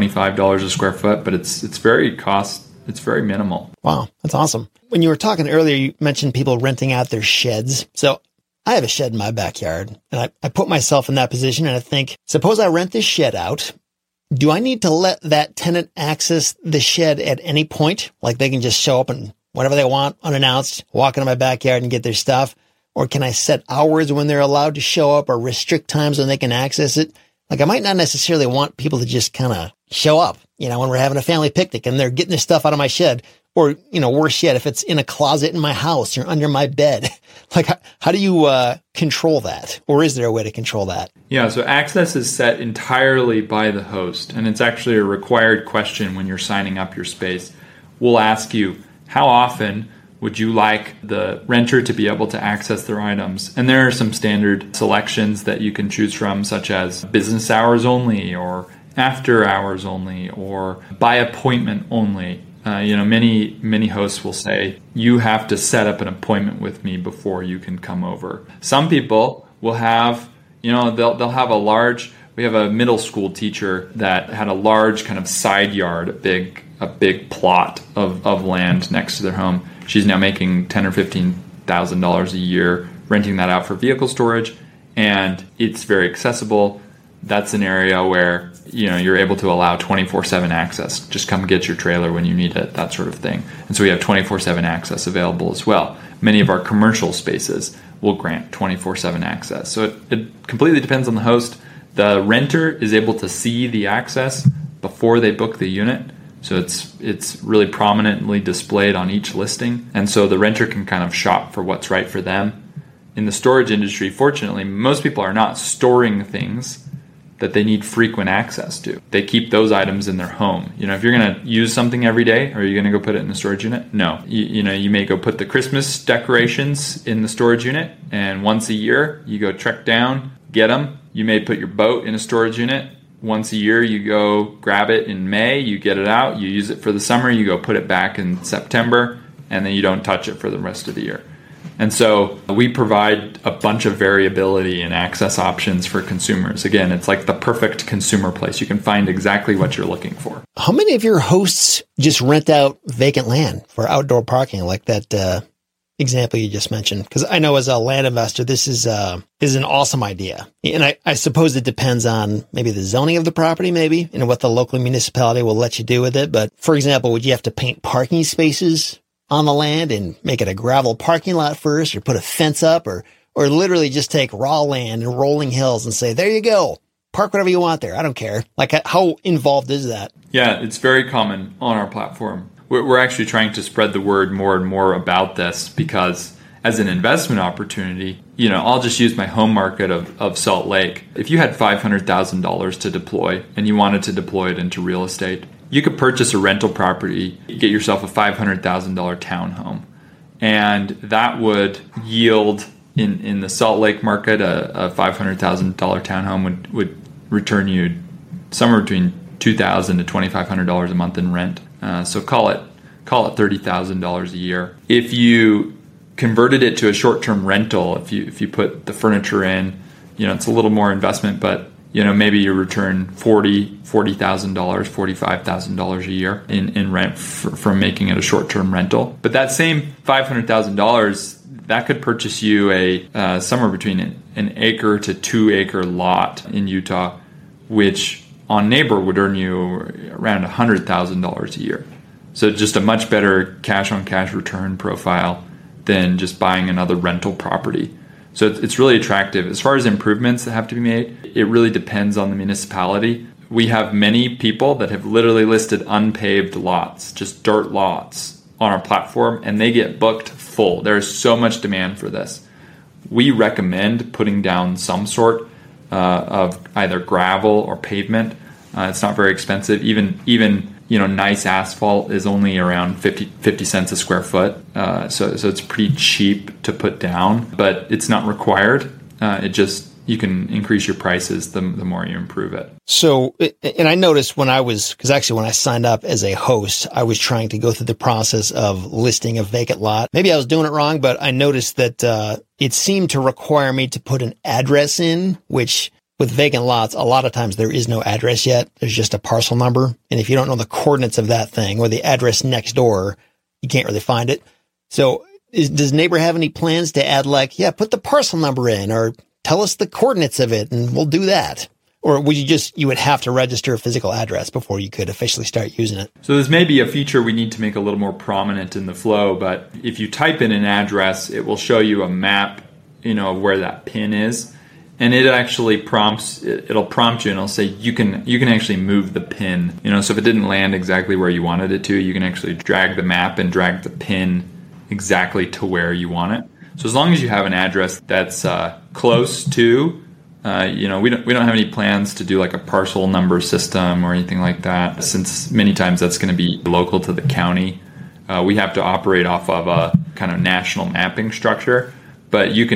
$25 a square foot, but it's very minimal. Wow, that's awesome. When you were talking earlier, you mentioned people renting out their sheds. So I have a shed in my backyard, and I put myself in that position, and I think, suppose I rent this shed out. Do I need to let that tenant access the shed at any point? Like they can just show up and whenever they want, unannounced, walk into my backyard and get their stuff? Or can I set hours when they're allowed to show up or restrict times when they can access it? Like I might not necessarily want people to just kind of show up, when we're having a family picnic and they're getting their stuff out of my shed. Or, worse yet, if it's in a closet in my house or under my bed. Like, how do you control that? Or is there a way to control that? Yeah, so access is set entirely by the host. And it's actually a required question when you're signing up your space. We'll ask you, how often would you like the renter to be able to access their items? And there are some standard selections that you can choose from, such as business hours only, or after hours only, or by appointment only. Many hosts will say, you have to set up an appointment with me before you can come over. Some people will have, they'll have we have a middle school teacher that had a large kind of side yard, a big plot of land next to their home. She's now making $10,000 or $15,000 a year, renting that out for vehicle storage, and it's very accessible. That's an area where you're able to allow 24/7 access. Just come get your trailer when you need it, that sort of thing. And so we have 24/7 access available as well. Many of our commercial spaces will grant 24/7 access. So it completely depends on the host. The renter is able to see the access before they book the unit. So it's really prominently displayed on each listing. And so the renter can kind of shop for what's right for them. In the storage industry, fortunately, most people are not storing things that they need frequent access to. They keep those items in their home. If you're going to use something every day, are you going to go put it in the storage unit? No. You may go put the Christmas decorations in the storage unit, and once a year, you go trek down, get them. You may put your boat in a storage unit, Once a year, you go grab it in May, you get it out, you use it for the summer, you go put it back in September, and then you don't touch it for the rest of the year. And so we provide a bunch of variability and access options for consumers. Again, it's like the perfect consumer place. You can find exactly what you're looking for. How many of your hosts just rent out vacant land for outdoor parking, like that example you just mentioned? Because I know as a land investor, this is an awesome idea. And I suppose it depends on maybe the zoning of the property, maybe, and what the local municipality will let you do with it. But for example, would you have to paint parking spaces on the land and make it a gravel parking lot first, or put a fence up, or literally just take raw land and rolling hills and say, there you go, park whatever you want there. I don't care. Like, how involved is that? Yeah, it's very common on our platform. We're actually trying to spread the word more and more about this, because as an investment opportunity, I'll just use my home market of Salt Lake. If you had $500,000 to deploy and you wanted to deploy it into real estate, you could purchase a rental property, get yourself a $500,000 townhome, and that would yield in the Salt Lake market a $500,000 townhome would return you somewhere between $2,000 to $2,500 a month in rent. So call it $30,000 a year. If you converted it to a short-term rental, if you put the furniture in, it's a little more investment, but maybe you return $40,000, $45,000 a year in rent from making it a short-term rental. But that same $500,000, that could purchase you a somewhere between an acre to 2 acre lot in Utah, which on Neighbor would earn you around $100,000 a year. So just a much better cash-on-cash return profile than just buying another rental property. So it's really attractive. As far as improvements that have to be made, it really depends on the municipality. We have many people that have literally listed unpaved lots, just dirt lots, on our platform, and they get booked full. There's so much demand for this. We recommend putting down some sort of either gravel or pavement. It's not very expensive. Even nice asphalt is only around 50 cents a square foot. So it's pretty cheap to put down, but it's not required. You can increase your prices the more you improve it. So, and I noticed when I signed up as a host, I was trying to go through the process of listing a vacant lot. Maybe I was doing it wrong, but I noticed that it seemed to require me to put an address in, which with vacant lots, a lot of times there is no address yet. There's just a parcel number. And if you don't know the coordinates of that thing or the address next door, you can't really find it. So does Neighbor have any plans to add put the parcel number in, or tell us the coordinates of it and we'll do that? Or would you would have to register a physical address before you could officially start using it? So this may be a feature we need to make a little more prominent in the flow, but if you type in an address, it will show you a map, of where that pin is. And it actually it'll prompt you and it'll say you can actually move the pin. So if it didn't land exactly where you wanted it to, you can actually drag the map and drag the pin exactly to where you want it. So as long as you have an address that's close to, we don't have any plans to do like a parcel number system or anything like that, since many times that's going to be local to the county. We have to operate off of a kind of national mapping structure. But you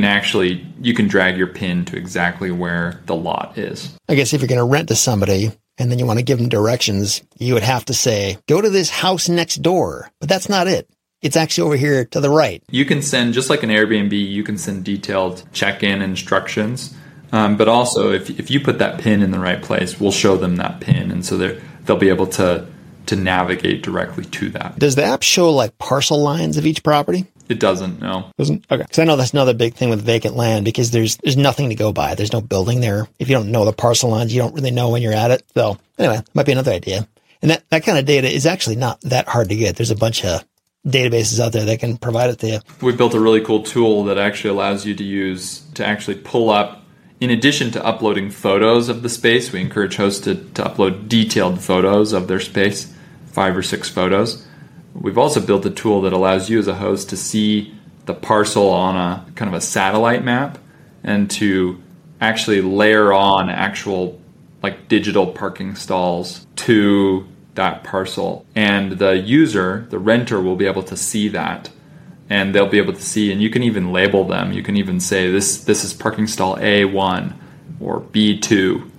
can drag your pin to exactly where the lot is. I guess if you're going to rent to somebody and then you want to give them directions, you would have to say, go to this house next door. But that's not it. It's actually over here to the right. You can send, just like an Airbnb, you can send detailed check-in instructions. But also, if you put that pin in the right place, we'll show them that pin. And so they'll be able to navigate directly to that. Does the app show like parcel lines of each property? It doesn't, no. Doesn't? Okay. Because I know that's another big thing with vacant land, because there's nothing to go by. There's no building there. If you don't know the parcel lines, you don't really know when you're at it. So anyway, might be another idea. And that kind of data is actually not that hard to get. There's a bunch of databases out there that can provide it to you. We built a really cool tool that actually allows you to actually pull up, in addition to uploading photos of the space. We encourage hosts to upload detailed photos of their space, 5 or 6 photos. We've also built a tool that allows you as a host to see the parcel on a kind of a satellite map, and to actually layer on actual like digital parking stalls to that parcel. And the user, the renter, will be able to see that, and they'll be able to see, and you can even label them. You can even say this is parking stall A1 or B2.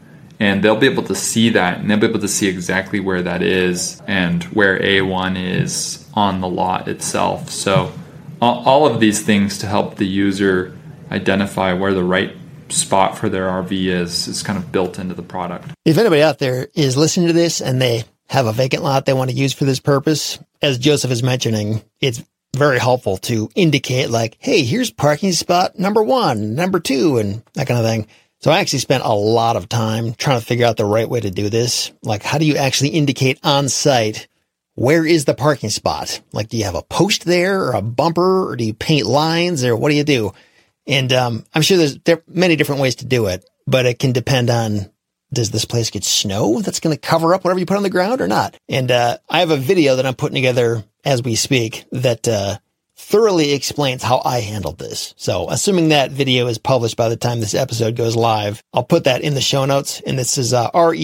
And they'll be able to see that, and they'll be able to see exactly where that is and where A1 is on the lot itself. So all of these things to help the user identify where the right spot for their RV is kind of built into the product. If anybody out there is listening to this and they have a vacant lot they want to use for this purpose, as Joseph is mentioning, it's very helpful to indicate like, hey, here's parking spot number 1, number 2, and that kind of thing. So I actually spent a lot of time trying to figure out the right way to do this. Like, how do you actually indicate on site, where is the parking spot? Like, do you have a post there or a bumper, or do you paint lines, or what do you do? And I'm sure there are many different ways to do it, but it can depend on, does this place get snow that's going to cover up whatever you put on the ground or not? And I have a video that I'm putting together as we speak that thoroughly explains how I handled this. So assuming that video is published by the time this episode goes live, I'll put that in the show notes. And this is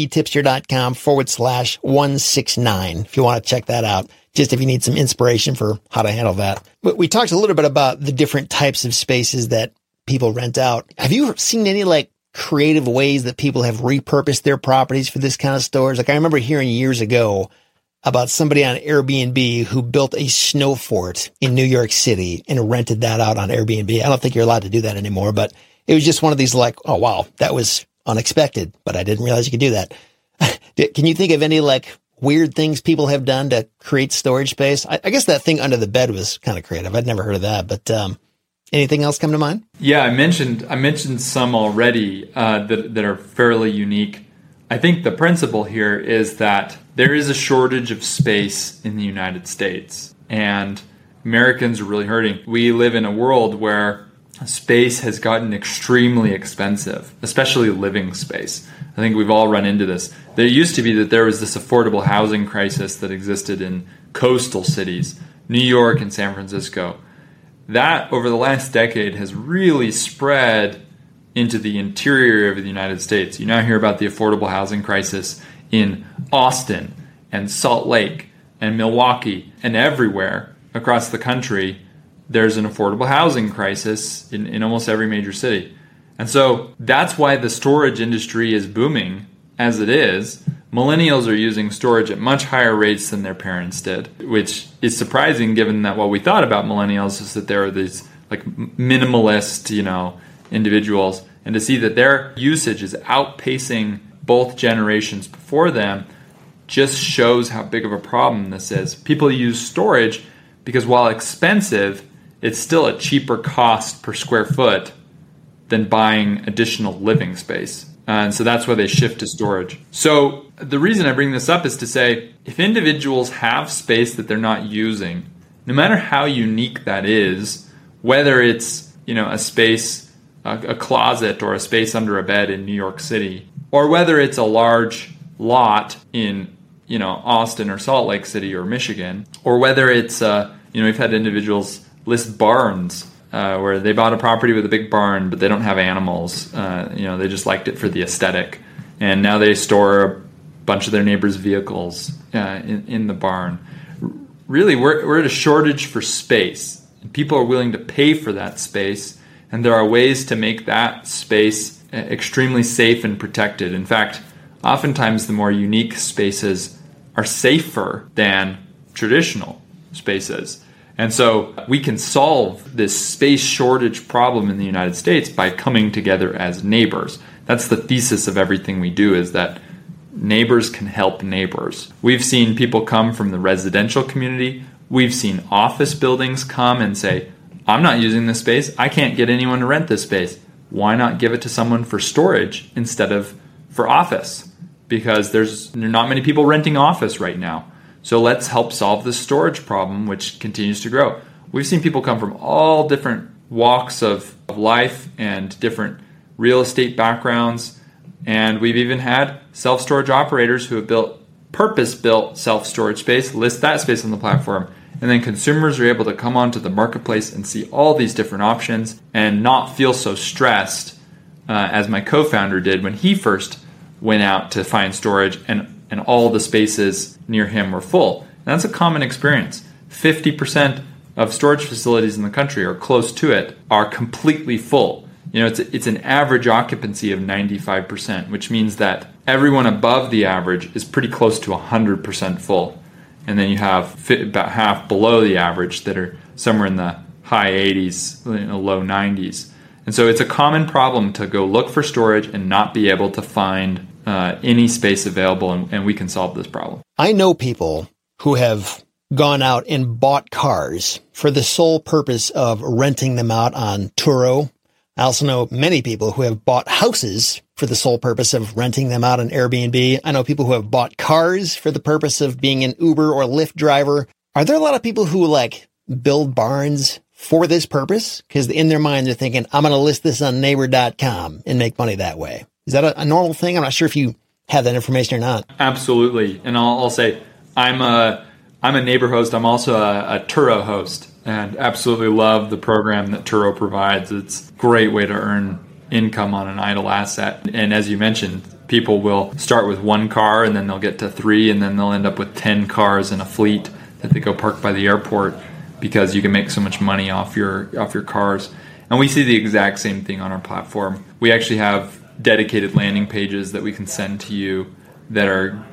retipster.com/169 if you want to check that out, just if you need some inspiration for how to handle that. But we talked a little bit about the different types of spaces that people rent out. Have you seen any like creative ways that people have repurposed their properties for this kind of storage? Like I remember hearing years ago about somebody on Airbnb who built a snow fort in New York City and rented that out on Airbnb. I don't think you're allowed to do that anymore, but it was just one of these like, oh, wow, that was unexpected, but I didn't realize you could do that. Can you think of any like weird things people have done to create storage space? I guess that thing under the bed was kind of creative. I'd never heard of that, but anything else come to mind? Yeah, I mentioned some already that are fairly unique. I think the principle here is that there is a shortage of space in the United States, and Americans are really hurting. We live in a world where space has gotten extremely expensive, especially living space. I think we've all run into this. There used to be that there was this affordable housing crisis that existed in coastal cities, New York and San Francisco. That, over the last decade, has really spread into the interior of the United States. You now hear about the affordable housing crisis in Austin and Salt Lake and Milwaukee, and everywhere across the country there's an affordable housing crisis in almost every major city. And so that's why the storage industry is booming as it is. Millennials are using storage at much higher rates than their parents did, which is surprising given that what we thought about millennials is that there are these like minimalist, individuals, and to see that their usage is outpacing both generations before them just shows how big of a problem this is. People use storage because while expensive, it's still a cheaper cost per square foot than buying additional living space. And so that's why they shift to storage. So the reason I bring this up is to say, if individuals have space that they're not using, no matter how unique that is, whether it's a space, a closet or a space under a bed in New York City, or whether it's a large lot in Austin or Salt Lake City or Michigan, or whether it's we've had individuals list barns where they bought a property with a big barn, but they don't have animals. They just liked it for the aesthetic, and now they store a bunch of their neighbors' vehicles in the barn. Really, we're at a shortage for space, and people are willing to pay for that space. And there are ways to make that space extremely safe and protected. In fact, oftentimes the more unique spaces are safer than traditional spaces. And so we can solve this space shortage problem in the United States by coming together as neighbors. That's the thesis of everything we do, is that neighbors can help neighbors. We've seen people come from the residential community. We've seen office buildings come and say, I'm not using this space. I can't get anyone to rent this space. Why not give it to someone for storage instead of for office? Because there's not many people renting office right now. So let's help solve this storage problem, which continues to grow. We've seen people come from all different walks of life and different real estate backgrounds. And we've even had self-storage operators who have built purpose-built self-storage space, list that space on the platform. And then consumers are able to come onto the marketplace and see all these different options and not feel so stressed as my co-founder did when he first went out to find storage and all the spaces near him were full. And that's a common experience. 50% of storage facilities in the country, or close to it, are completely full. It's an average occupancy of 95%, which means that everyone above the average is pretty close to 100% full. And then you have about half below the average that are somewhere in the high 80s, low 90s. And so it's a common problem to go look for storage and not be able to find any space available, and we can solve this problem. I know people who have gone out and bought cars for the sole purpose of renting them out on Turo. I also know many people who have bought houses for the sole purpose of renting them out on Airbnb. I know people who have bought cars for the purpose of being an Uber or Lyft driver. Are there a lot of people who build barns for this purpose? Because in their mind, they're thinking, I'm going to list this on neighbor.com and make money that way. Is that a normal thing? I'm not sure if you have that information or not. Absolutely. And I'll say I'm a neighbor host. I'm also a Turo host, and absolutely love the program that Turo provides. It's a great way to earn income on an idle asset. And as you mentioned, people will start with one car, and then they'll get to 3, and then they'll end up with 10 cars in a fleet that they go park by the airport because you can make so much money off your cars. And we see the exact same thing on our platform. We actually have dedicated landing pages that we can send to you that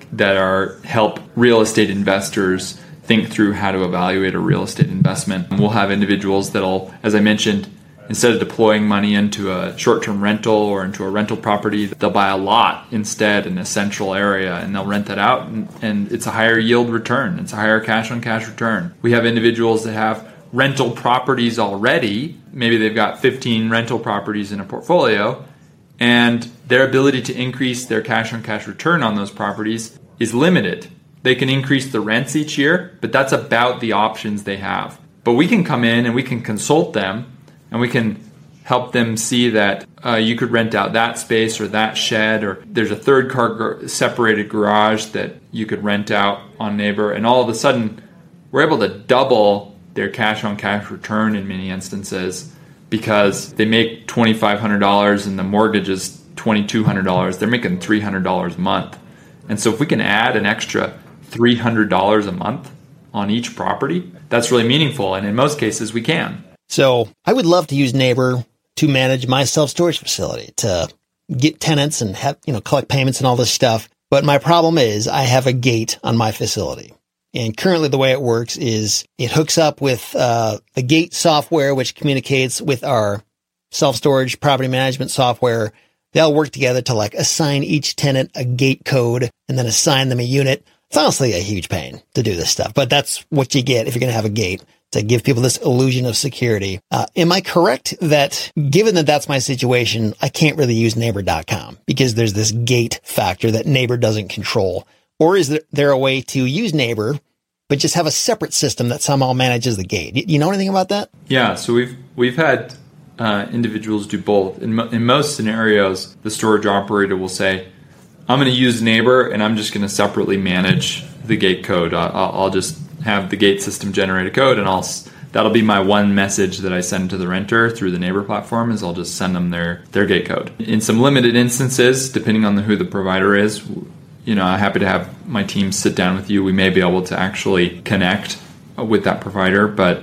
are help real estate investors think through how to evaluate a real estate investment. And we'll have individuals that'll, as I mentioned, instead of deploying money into a short-term rental or into a rental property, they'll buy a lot instead in a central area, and they'll rent that out, and it's a higher yield return. It's a higher cash-on-cash return. We have individuals that have rental properties already. Maybe they've got 15 rental properties in a portfolio, and their ability to increase their cash-on-cash return on those properties is limited. They can increase the rents each year, but that's about the options they have. But we can come in and we can consult them, and we can help them see that you could rent out that space or that shed, or there's a third car separated garage that you could rent out on Neighbor, and all of a sudden we're able to double their cash-on-cash return in many instances because they make $2,500 and the mortgage is $2,200. They're making $300 a month. And so if we can add an extra $300 a month on each property, that's really meaningful. And in most cases, we can. So I would love to use Neighbor to manage my self-storage facility, to get tenants and have, collect payments and all this stuff. But my problem is I have a gate on my facility. And currently the way it works is it hooks up with the gate software, which communicates with our self-storage property management software. They'll work together to assign each tenant a gate code and then assign them a unit. It's honestly a huge pain to do this stuff, but that's what you get if you're going to have a gate, to give people this illusion of security. Am I correct that given that that's my situation, I can't really use neighbor.com because there's this gate factor that Neighbor doesn't control? Or is there a way to use Neighbor, but just have a separate system that somehow manages the gate? You know anything about that? Yeah, so we've had individuals do both. In most scenarios, the storage operator will say, I'm going to use Neighbor and I'm just going to separately manage the gate code. I'll just have the gate system generate a code, and that'll be my one message that I send to the renter through the Neighbor platform, is I'll just send them their gate code. In some limited instances, depending on who the provider is, I'm happy to have my team sit down with you. We may be able to actually connect with that provider, but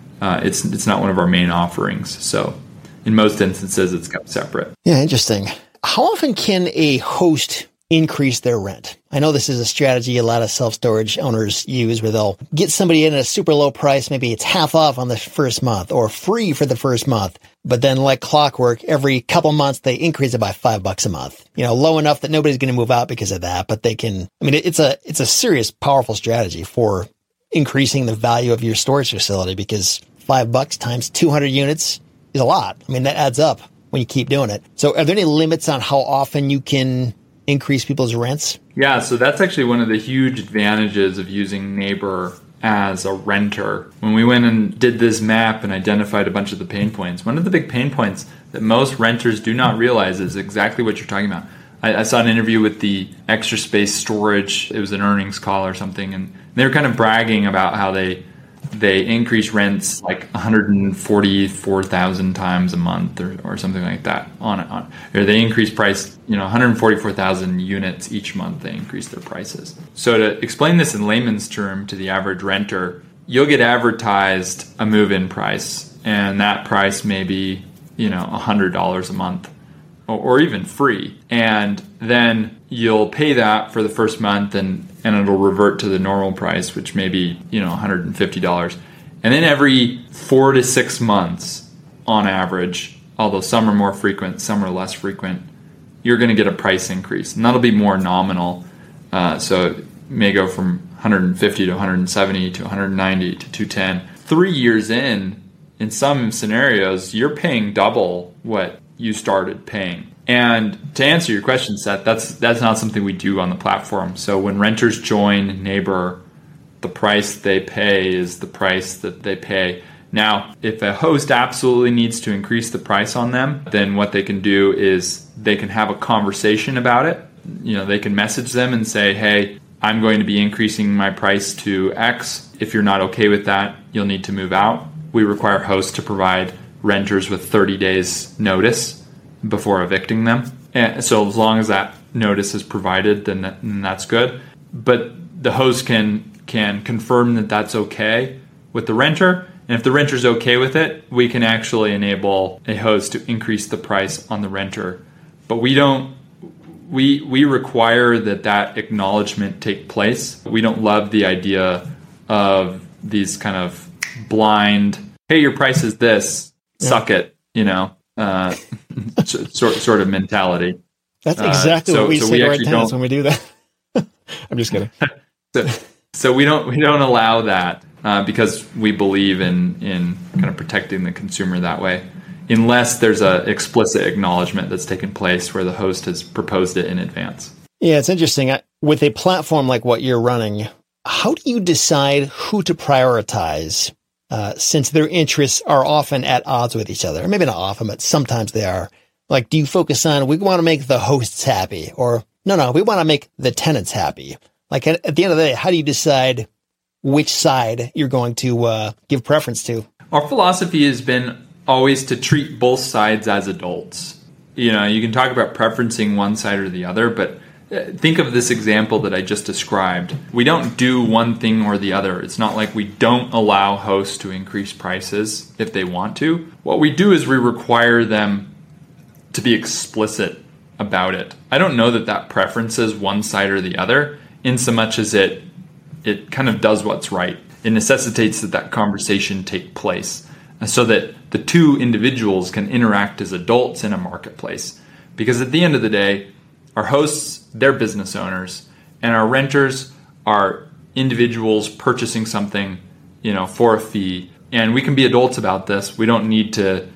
it's not one of our main offerings. So in most instances, it's kept separate. Yeah, interesting. How often can a host increase their rent? I know this is a strategy a lot of self-storage owners use where they'll get somebody in at a super low price. Maybe it's half off on the first month or free for the first month. But then like clockwork, every couple months, they increase it by $5 a month, low enough that nobody's going to move out because of that. But they can, it's a serious, powerful strategy for increasing the value of your storage facility, because $5 times 200 units is a lot. That adds up when you keep doing it. So are there any limits on how often you can increase people's rents? Yeah, so that's actually one of the huge advantages of using Neighbor as a renter. When we went and did this map and identified a bunch of the pain points, one of the big pain points that most renters do not realize is exactly what you're talking about. I saw an interview with the Extra Space Storage. It was an earnings call or something, and they were kind of bragging about how they increase rents like 144,000 times a month or something like that. Or they increase price, 144,000 units each month. They increase their prices. So to explain this in layman's term to the average renter, you'll get advertised a move-in price, and that price may be, $100 a month. Or even free. And then you'll pay that for the first month and it'll revert to the normal price, which may be, $150. And then every 4 to 6 months on average, although some are more frequent, some are less frequent, you're going to get a price increase. And that'll be more nominal. So it may go from 150 to 170 to 190 to 210. 3 years in some scenarios, you're paying double what you started paying. And to answer your question, Seth, that's not something we do on the platform. So when renters join Neighbor, the price they pay is the price that they pay. Now, if a host absolutely needs to increase the price on them, then what they can do is they can have a conversation about it. They can message them and say, hey, I'm going to be increasing my price to X. If you're not okay with that, you'll need to move out. We require hosts to provide renters with 30 days notice before evicting them. And so as long as that notice is provided, then that's good. But the host can confirm that that's okay with the renter. And if the renter's okay with it, we can actually enable a host to increase the price on the renter. But we require that acknowledgement take place. We don't love the idea of these kind of blind, hey, your price is this, suck it, sort of mentality. That's exactly what we say to our tenants when we do that. I'm just kidding. So we don't allow that because we believe in kind of protecting the consumer that way, unless there's a explicit acknowledgement that's taken place where the host has proposed it in advance. Yeah, it's interesting. With a platform like what you're running, how do you decide who to prioritize since their interests are often at odds with each other? Maybe not often, but sometimes they are. Like, do you focus on, we want to make the hosts happy? Or, no, we want to make the tenants happy. Like, at the end of the day, how do you decide which side you're going to give preference to? Our philosophy has been always to treat both sides as adults. You can talk about preferencing one side or the other, but think of this example that I just described. We don't do one thing or the other. It's not like we don't allow hosts to increase prices if they want to. What we do is we require them to be explicit about it. I don't know that preferences one side or the other, in so much as it kind of does what's right. It necessitates that conversation take place so that the two individuals can interact as adults in a marketplace. Because at the end of the day, our hosts, they're business owners, and our renters are individuals purchasing something, for a fee. And we can be adults about this. We don't need to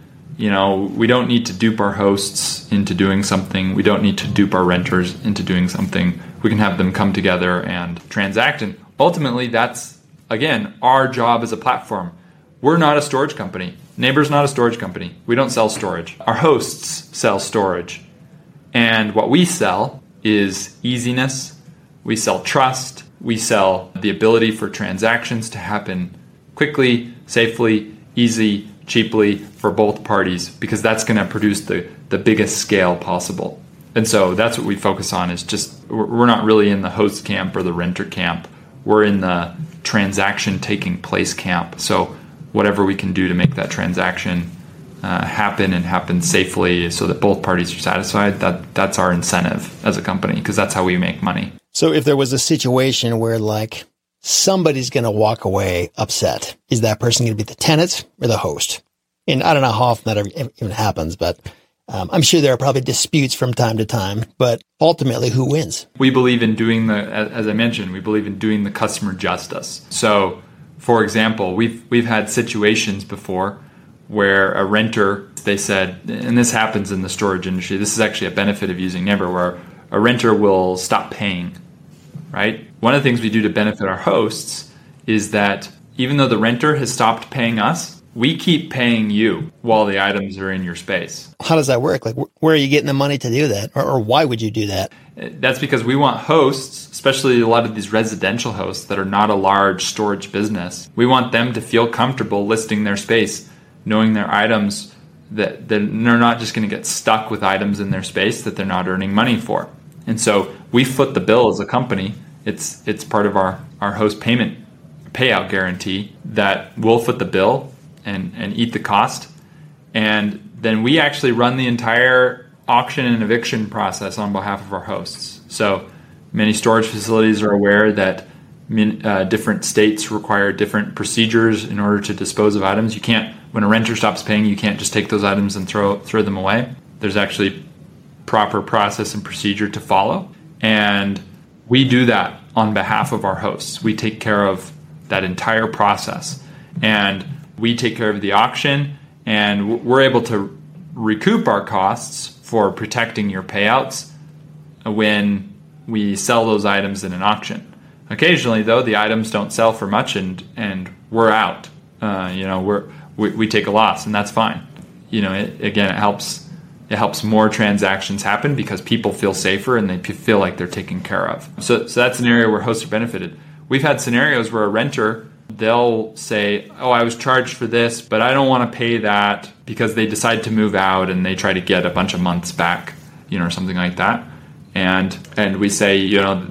dupe our hosts into doing something. We don't need to dupe our renters into doing something. We can have them come together and transact. And ultimately, that's, again, our job as a platform. We're not a storage company. Neighbor's not a storage company. We don't sell storage. Our hosts sell storage. And what we sell is easiness. We sell trust. We sell the ability for transactions to happen quickly, safely, easy, cheaply for both parties, because that's going to produce the biggest scale possible. And so that's what we focus on, is just, we're not really in the host camp or the renter camp. We're in the transaction taking place camp. So whatever we can do to make that transaction happen and happen safely so that both parties are satisfied, that's our incentive as a company, because that's how we make money. So if there was a situation where somebody's going to walk away upset, is that person going to be the tenant or the host? And I don't know how often that even happens, but I'm sure there are probably disputes from time to time, but ultimately who wins? We believe in doing as I mentioned, we believe in doing the customer justice. So for example, we've had situations before where a renter, they said, and this happens in the storage industry, this is actually a benefit of using Neighbor, where a renter will stop paying, right? One of the things we do to benefit our hosts is that even though the renter has stopped paying us, we keep paying you while the items are in your space. How does that work? Where are you getting the money to do that? Or why would you do that? That's because we want hosts, especially a lot of these residential hosts that are not a large storage business, we want them to feel comfortable listing their space, knowing their items, that they're not just going to get stuck with items in their space that they're not earning money for. And so we foot the bill as a company. It's part of our host payment payout guarantee that we'll foot the bill and eat the cost. And then we actually run the entire auction and eviction process on behalf of our hosts. So many storage facilities are aware that different states require different procedures in order to dispose of items. You can't, when a renter stops paying, you can't just take those items and throw them away. There's actually proper process and procedure to follow. And we do that on behalf of our hosts. We take care of that entire process. And we take care of the auction, and we're able to recoup our costs for protecting your payouts when we sell those items in an auction. Occasionally, though, the items don't sell for much, and we're out. We take a loss, and that's fine. It helps more transactions happen because people feel safer and they feel like they're taken care of. So that's an area where hosts are benefited. We've had scenarios where a renter, they'll say, "Oh, I was charged for this, but I don't want to pay that," because they decide to move out and they try to get a bunch of months back, or something like that. And we say,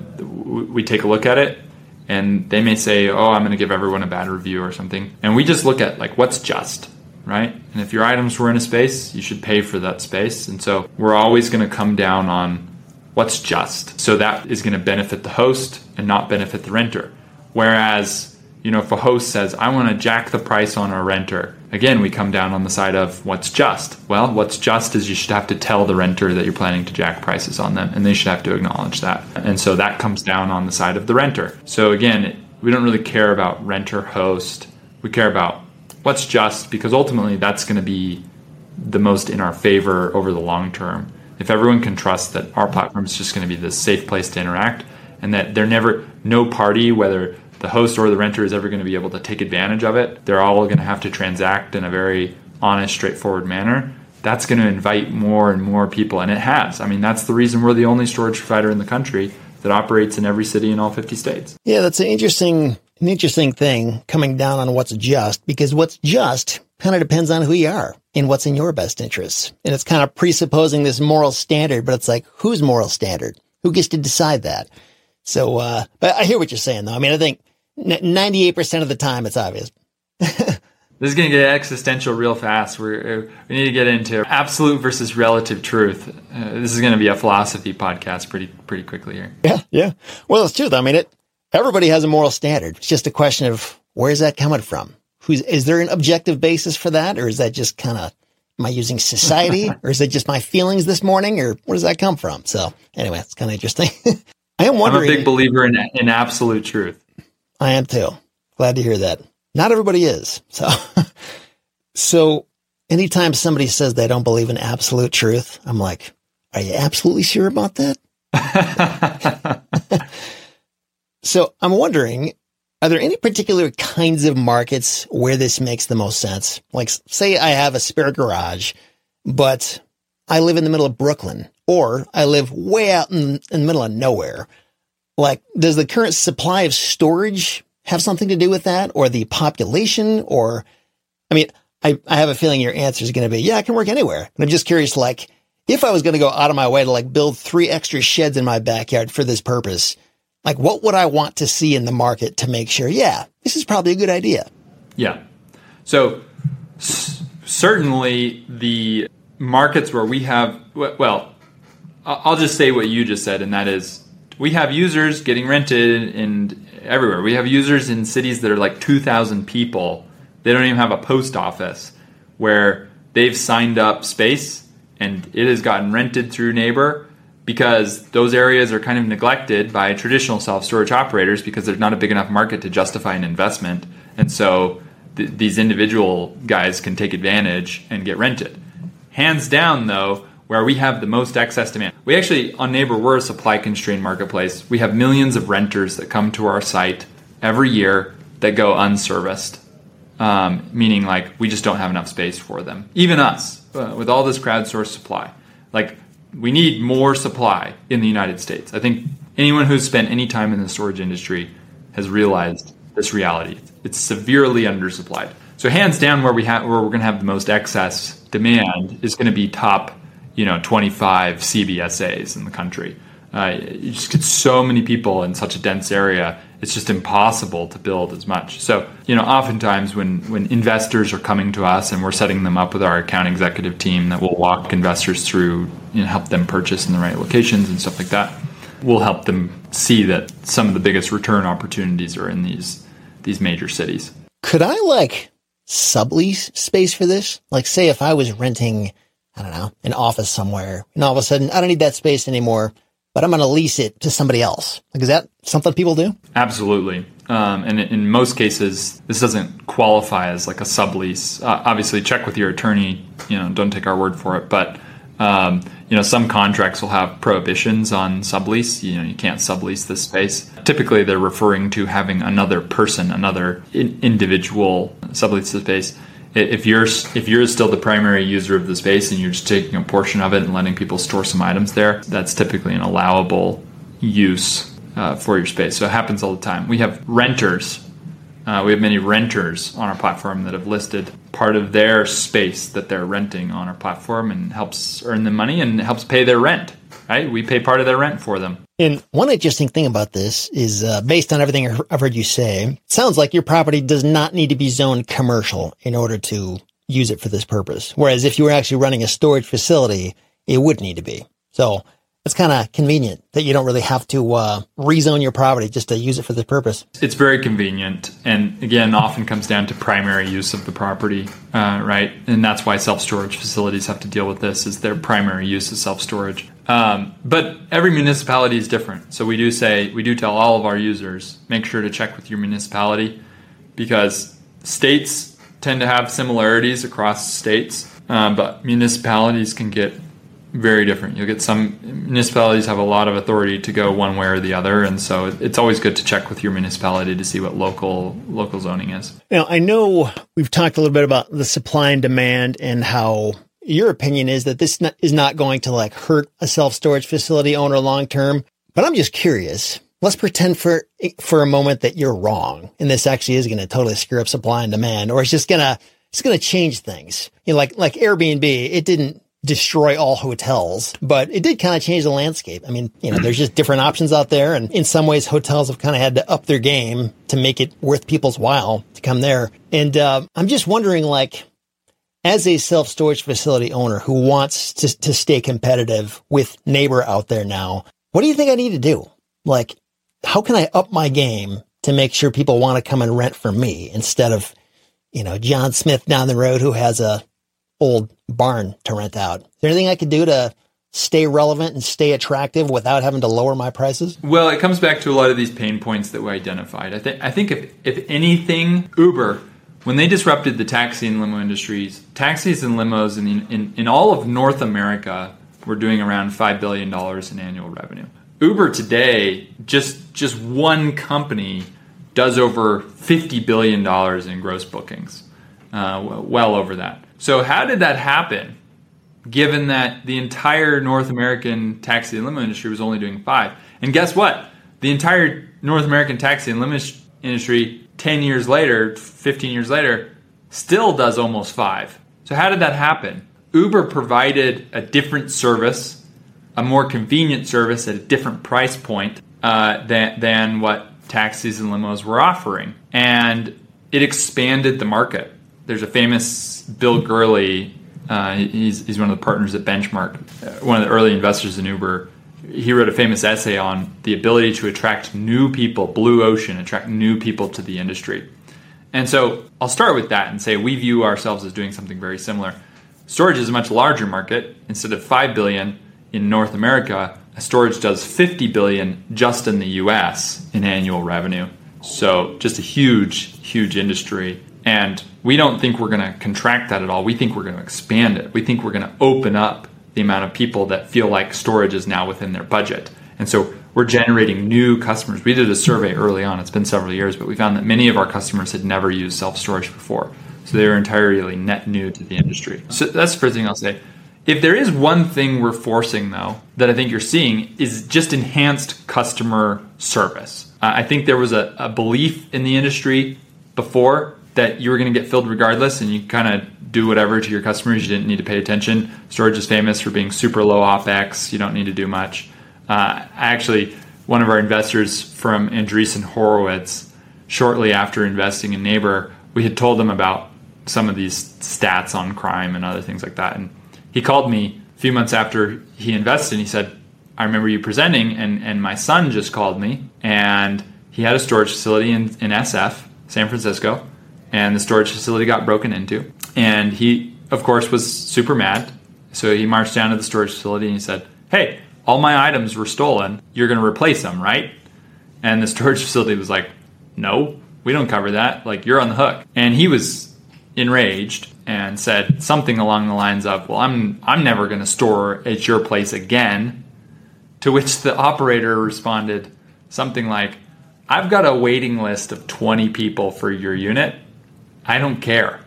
we take a look at it, and they may say, "Oh, I'm going to give everyone a bad review," or something. And we just look at what's just, right? And if your items were in a space, you should pay for that space. And so we're always going to come down on what's just. So that is going to benefit the host and not benefit the renter. Whereas, if a host says, "I want to jack the price on a renter," again, we come down on the side of what's just. Well, what's just is you should have to tell the renter that you're planning to jack prices on them, and they should have to acknowledge that. And so that comes down on the side of the renter. So again, we don't really care about renter host. We care about what's just, because ultimately that's going to be the most in our favor over the long term. If everyone can trust that our platform is just going to be this safe place to interact, and that no party, whether the host or the renter, is ever going to be able to take advantage of it. They're all going to have to transact in a very honest, straightforward manner. That's going to invite more and more people, and it has. I mean, that's the reason we're the only storage provider in the country that operates in every city in all 50 states. Yeah, that's an interesting thing, coming down on what's just, because what's just kind of depends on who you are and what's in your best interests. And it's kind of presupposing this moral standard, but it's like, whose moral standard? Who gets to decide that? So, but I hear what you're saying, though. I mean, I think 98% of the time it's obvious. This is going to get existential real fast. We need to get into absolute versus relative truth. This is going to be a philosophy podcast pretty quickly here. Yeah. Well, it's true, though. I mean, everybody has a moral standard. It's just a question of, where's that coming from? Is there an objective basis for that? Or is that just kind of, am I using society? Or is it just my feelings this morning? Or where does that come from? So anyway, it's kind of interesting. I'm a big believer in absolute truth. I am too. Glad to hear that. Not everybody is. So anytime somebody says they don't believe in absolute truth, I'm like, are you absolutely sure about that? So I'm wondering, are there any particular kinds of markets where this makes the most sense? Like, say I have a spare garage, but I live in the middle of Brooklyn, or I live way out in the middle of nowhere. Like, does the current supply of storage have something to do with that, or the population? Or, I mean, I have a feeling your answer is going to be, yeah, I can work anywhere. And I'm just curious, like, if I was going to go out of my way to build 3 extra sheds in my backyard for this purpose, like, what would I want to see in the market to make sure, yeah, this is probably a good idea? Yeah. So certainly the markets where we have, well, I'll just say what you just said, and that is, we have users getting rented in everywhere. We have users in cities that are like 2,000 people. They don't even have a post office, where they've signed up space and it has gotten rented through Neighbor, because those areas are kind of neglected by traditional self-storage operators because there's not a big enough market to justify an investment. And so these individual guys can take advantage and get rented. Hands down, though, where we have the most excess demand. We actually, on Neighbor, we're a supply-constrained marketplace. We have millions of renters that come to our site every year that go unserviced, meaning we just don't have enough space for them. Even us, with all this crowdsourced supply. We need more supply in the United States. I think anyone who's spent any time in the storage industry has realized this reality. It's severely undersupplied. So hands down, where we're going to have the most excess demand is going to be top 25 CBSAs in the country. You just get so many people in such a dense area, it's just impossible to build as much. So, oftentimes when investors are coming to us and we're setting them up with our account executive team that will walk investors through, help them purchase in the right locations and stuff like that, we'll help them see that some of the biggest return opportunities are in these major cities. Could I sublease space for this? Like, say if I was renting, I don't know, an office somewhere, and all of a sudden I don't need that space anymore, but I'm going to lease it to somebody else. Like, is that something people do? Absolutely. And in most cases, this doesn't qualify as like a sublease. Obviously, check with your attorney. Don't take our word for it. But some contracts will have prohibitions on sublease. You can't sublease this space. Typically, they're referring to having another person, another individual sublease the space. If you're still the primary user of the space and you're just taking a portion of it and letting people store some items there, that's typically an allowable use for your space. So it happens all the time. We have renters. We have many renters on our platform that have listed part of their space that they're renting on our platform, and helps earn them money and helps pay their rent. Right? We pay part of their rent for them. And one interesting thing about this is, based on everything I've heard you say, it sounds like your property does not need to be zoned commercial in order to use it for this purpose. Whereas if you were actually running a storage facility, it would need to be. So it's kind of convenient that you don't really have to rezone your property just to use it for this purpose. It's very convenient. And again, often comes down to primary use of the property, right? And that's why self-storage facilities have to deal with this, is their primary use is self-storage. But every municipality is different. So we do tell all of our users, make sure to check with your municipality, because states tend to have similarities across states, but municipalities can get very different. You'll get some municipalities have a lot of authority to go one way or the other, and so it's always good to check with your municipality to see what local zoning is. Now, I know we've talked a little bit about the supply and demand and how your opinion is that this is not going to hurt a self-storage facility owner long term, but I'm just curious. Let's pretend for a moment that you're wrong and this actually is going to totally screw up supply and demand, or it's just going to change things. Like Airbnb, it didn't destroy all hotels, but it did kind of change the landscape. I mean, there's just different options out there. And in some ways, hotels have kind of had to up their game to make it worth people's while to come there. And I'm just wondering, as a self-storage facility owner who wants to stay competitive with Neighbor out there now, what do you think I need to do? How can I up my game to make sure people want to come and rent from me instead of, John Smith down the road who has a old barn to rent out? Is there anything I could do to stay relevant and stay attractive without having to lower my prices? Well, it comes back to a lot of these pain points that we identified. I think if anything, Uber, when they disrupted the taxi and limo industries, taxis and limos in all of North America were doing around $5 billion in annual revenue. Uber today, just one company, does over $50 billion in gross bookings, well over that. So how did that happen, given that the entire North American taxi and limo industry was only doing 5? And guess what? The entire North American taxi and limo industry 10 years later, 15 years later, still does almost 5. So how did that happen? Uber provided a different service, a more convenient service at a different price point than what taxis and limos were offering. And it expanded the market. There's a famous Bill Gurley, he's one of the partners at Benchmark, one of the early investors in Uber. He wrote a famous essay on the ability to attract new people, blue ocean, attract new people to the industry. And so I'll start with that and say we view ourselves as doing something very similar. Storage is a much larger market. Instead of $5 billion in North America, storage does $50 billion just in the US in annual revenue. So just a huge, huge industry. And we don't think we're going to contract that at all. We think we're going to expand it. We think we're going to open up the amount of people that feel like storage is now within their budget. And so we're generating new customers. We did a survey early on. It's been several years, but we found that many of our customers had never used self-storage before. So they were entirely net new to the industry. So that's the first thing I'll say. If there is one thing we're forcing, though, that I think you're seeing is just enhanced customer service. I think there was a belief in the industry before that you were going to get filled regardless, and you kind of do whatever to your customers. You didn't need to pay attention. Storage is famous for being super low OpEx. You don't need to do much. Actually, one of our investors from Andreessen Horowitz, shortly after investing in Neighbor, we had told them about some of these stats on crime and other things like that. And he called me a few months after he invested, and he said, I remember you presenting, and my son just called me, and he had a storage facility in SF, San Francisco, and the storage facility got broken into. And he, of course, was super mad. So he marched down to the storage facility and he said, "Hey, all my items were stolen. You're going to replace them, right?" And the storage facility was like, "No, we don't cover that. Like, you're on the hook." And he was enraged and said something along the lines of, "Well, I'm never going to store at your place again." To which the operator responded something like, "I've got a waiting list of 20 people for your unit. I don't care.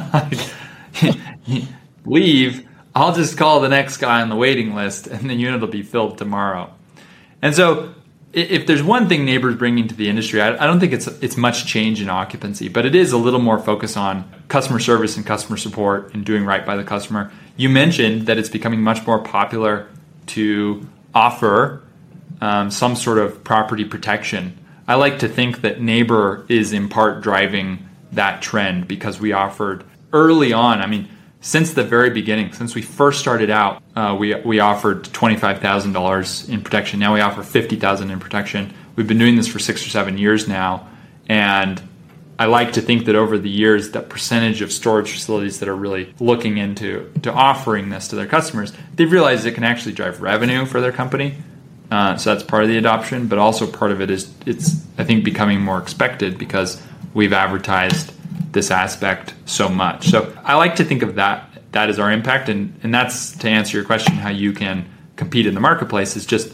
Leave. I'll just call the next guy on the waiting list and the unit will be filled tomorrow." And so if there's one thing Neighbor's bringing to the industry, I don't think it's much change in occupancy, but it is a little more focus on customer service and customer support and doing right by the customer. You mentioned that it's becoming much more popular to offer some sort of property protection. I like to think that Neighbor is in part driving that trend because we offered early on, I mean, since the very beginning, since we first started out, we offered $25,000 in protection. Now we offer $50,000 in protection. We've been doing this for 6 or 7 years now, and I like to think that over the years, that percentage of storage facilities that are really looking into offering this to their customers, they've realized it can actually drive revenue for their company. So that's part of the adoption, but also part of it is it's, I think, becoming more expected because we've advertised this aspect so much. So I like to think of that as our impact, and that's, to answer your question, how you can compete in the marketplace is just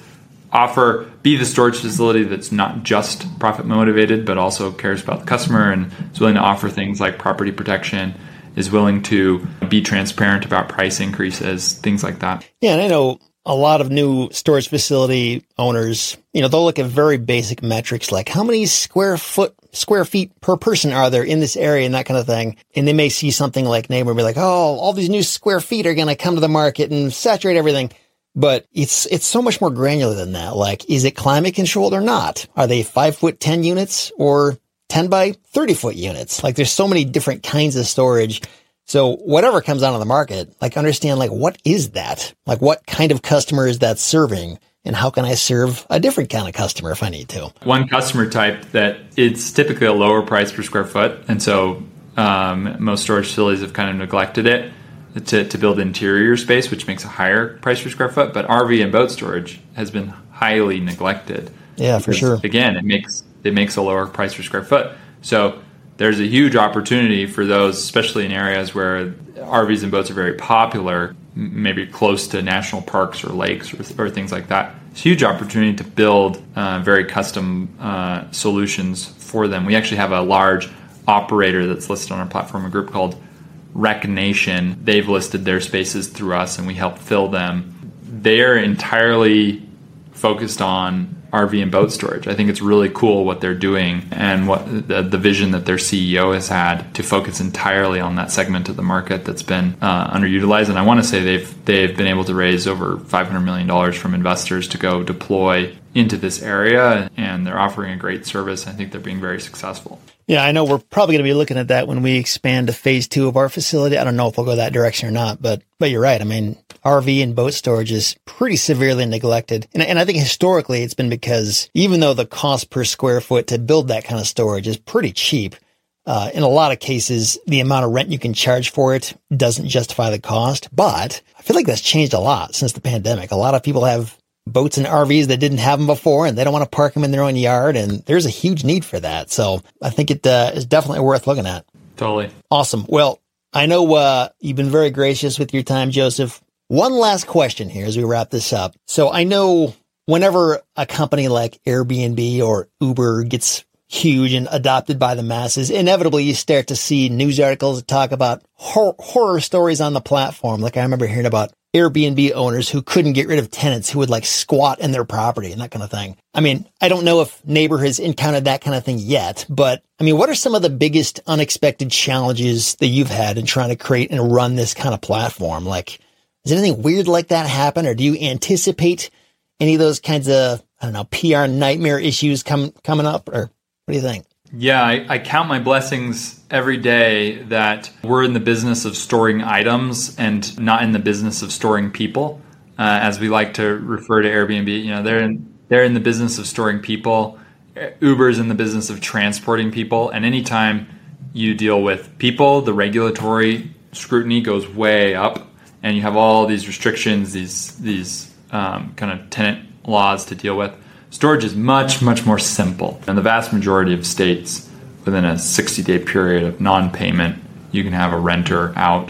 be the storage facility that's not just profit motivated, but also cares about the customer and is willing to offer things like property protection, is willing to be transparent about price increases, things like that. Yeah, and I know a lot of new storage facility owners, they'll look at very basic metrics like how many square feet per person are there in this area and that kind of thing. And they may see something like Neighbor and be like, "Oh, all these new square feet are going to come to the market and saturate everything." But it's so much more granular than that. Like, is it climate controlled or not? Are they 5'10" units or 10 by 30-foot units? Like, there's so many different kinds of storage. So whatever comes out on the market, like, understand, like, what is that? Like, what kind of customer is that serving? And how can I serve a different kind of customer if I need to? One customer type that it's typically a lower price per square foot. And so most storage facilities have kind of neglected it to build interior space, which makes a higher price per square foot. But RV and boat storage has been highly neglected. Yeah, for sure. Again, it makes a lower price per square foot. So there's a huge opportunity for those, especially in areas where RVs and boats are very popular, maybe close to national parks or lakes or things like that. It's a huge opportunity to build very custom solutions for them. We actually have a large operator that's listed on our platform, a group called RecNation. They've listed their spaces through us, and we help fill them. They're entirely focused on RV and boat storage. I think it's really cool what they're doing and what the vision that their CEO has had to focus entirely on that segment of the market that's been underutilized. And I want to say they've been able to raise over $500 million from investors to go deploy into this area, and they're offering a great service. I think they're being very successful. Yeah, I know we're probably going to be looking at that when we expand to phase 2 of our facility. I don't know if we'll go that direction or not, but you're right. I mean, RV and boat storage is pretty severely neglected. And I think historically it's been because even though the cost per square foot to build that kind of storage is pretty cheap, in a lot of cases, the amount of rent you can charge for it doesn't justify the cost. But I feel like that's changed a lot since the pandemic. A lot of people have boats and RVs that didn't have them before, and they don't want to park them in their own yard, and there's a huge need for that. So I think it is definitely worth looking at. Totally. Awesome. Well, I know you've been very gracious with your time, Joseph. One last question here as we wrap this up. So I know whenever a company like Airbnb or Uber gets huge and adopted by the masses, inevitably you start to see news articles that talk about horror stories on the platform. Like I remember hearing about Airbnb owners who couldn't get rid of tenants who would like squat in their property and that kind of thing. I mean, I don't know if Neighbor has encountered that kind of thing yet, but I mean, what are some of the biggest unexpected challenges that you've had in trying to create and run this kind of platform? Like, does anything weird like that happen, or do you anticipate any of those kinds of, I don't know, PR nightmare issues coming up, or what do you think? Yeah, I count my blessings every day that we're in the business of storing items and not in the business of storing people. as we like to refer to Airbnb. They're in the business of storing people. Uber's in the business of transporting people. And anytime you deal with people, the regulatory scrutiny goes way up, and you have all these restrictions, these kind of tenant laws to deal with. Storage is much, much more simple. In the vast majority of states, within a 60-day period of non-payment, you can have a renter out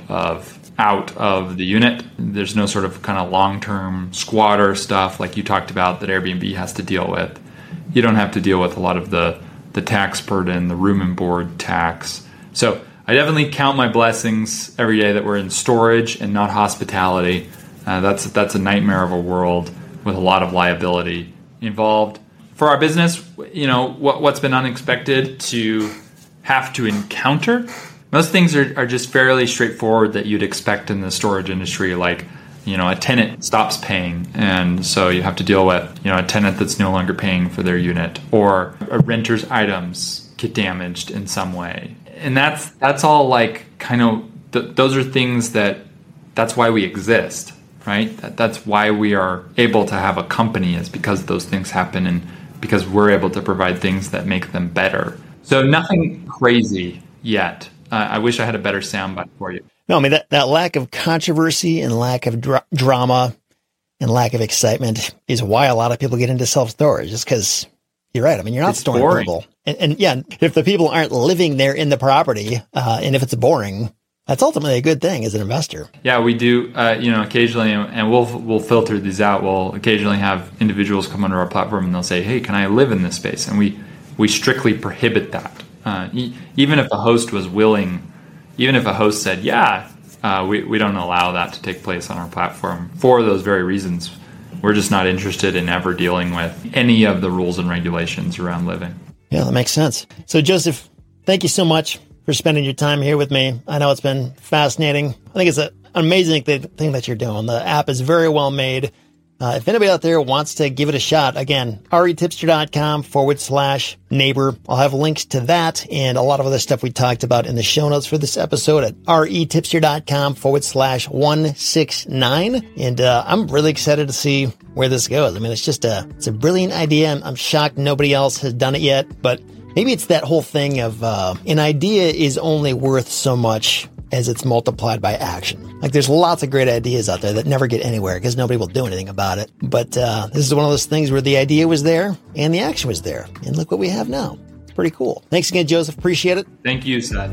of the unit. There's no sort of kind of long-term squatter stuff like you talked about that Airbnb has to deal with. You don't have to deal with a lot of the tax burden, the room and board tax. So I definitely count my blessings every day that we're in storage and not hospitality. That's a nightmare of a world with a lot of liability involved. For our business, what's been unexpected to have to encounter, most things are just fairly straightforward that you'd expect in the storage industry, like a tenant stops paying, and so you have to deal with a tenant that's no longer paying for their unit, or a renter's items get damaged in some way. And that's all like kind of those are things that's why we exist, right? That's why we are able to have a company, is because those things happen and because we're able to provide things that make them better. So nothing crazy yet. I wish I had a better soundbite for you. No, I mean, that lack of controversy and lack of drama and lack of excitement is why a lot of people get into self-storage, just because you're right. I mean, you're not storing boring. people. And yeah, if the people aren't living there in the property, and if it's boring, that's ultimately a good thing as an investor. Yeah, we do, occasionally, and we'll filter these out. We'll occasionally have individuals come onto our platform and they'll say, hey, can I live in this space? And we strictly prohibit that. Even if a host was willing, even if a host said, yeah, we don't allow that to take place on our platform for those very reasons. We're just not interested in ever dealing with any of the rules and regulations around living. Yeah, that makes sense. So, Joseph, thank you so much for spending your time here with me. I know it's been fascinating. I think it's an amazing thing that you're doing. The app is very well made. If anybody out there wants to give it a shot, again, retipster.com/neighbor. I'll have links to that and a lot of other stuff we talked about in the show notes for this episode at retipster.com/169. And I'm really excited to see where this goes. I mean, it's a brilliant idea. I'm shocked nobody else has done it yet, but maybe it's that whole thing of an idea is only worth so much as it's multiplied by action. Like, there's lots of great ideas out there that never get anywhere because nobody will do anything about it. But this is one of those things where the idea was there and the action was there. And look what we have now. It's pretty cool. Thanks again, Joseph. Appreciate it. Thank you, Seth.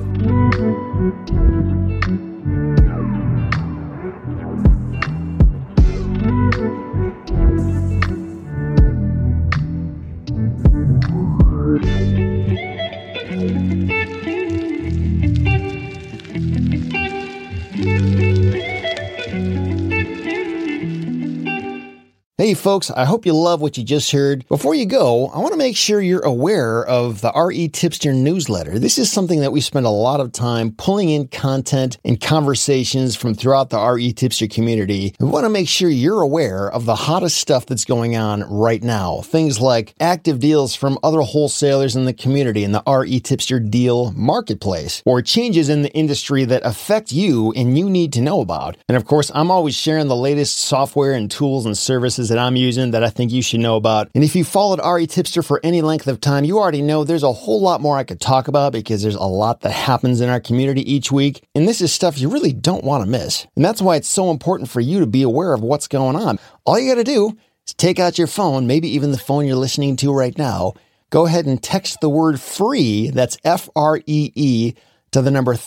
Hey folks, I hope you love what you just heard. Before you go, I want to make sure you're aware of the RE Tipster newsletter. This is something that we spend a lot of time pulling in content and conversations from throughout the RE Tipster community. We want to make sure you're aware of the hottest stuff that's going on right now. Things like active deals from other wholesalers in the community in the RE Tipster deal marketplace, or changes in the industry that affect you and you need to know about. And of course, I'm always sharing the latest software and tools and services that I'm using that I think you should know about. And if you followed RE Tipster for any length of time, you already know there's a whole lot more I could talk about because there's a lot that happens in our community each week. And this is stuff you really don't want to miss. And that's why it's so important for you to be aware of what's going on. All you got to do is take out your phone, maybe even the phone you're listening to right now. Go ahead and text the word FREE, that's FREE, to the number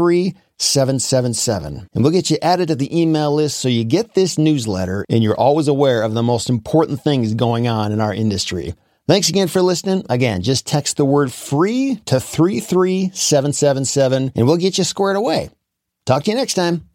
33777. And we'll get you added to the email list so you get this newsletter and you're always aware of the most important things going on in our industry. Thanks again for listening. Again, just text the word FREE to 33777 and we'll get you squared away. Talk to you next time.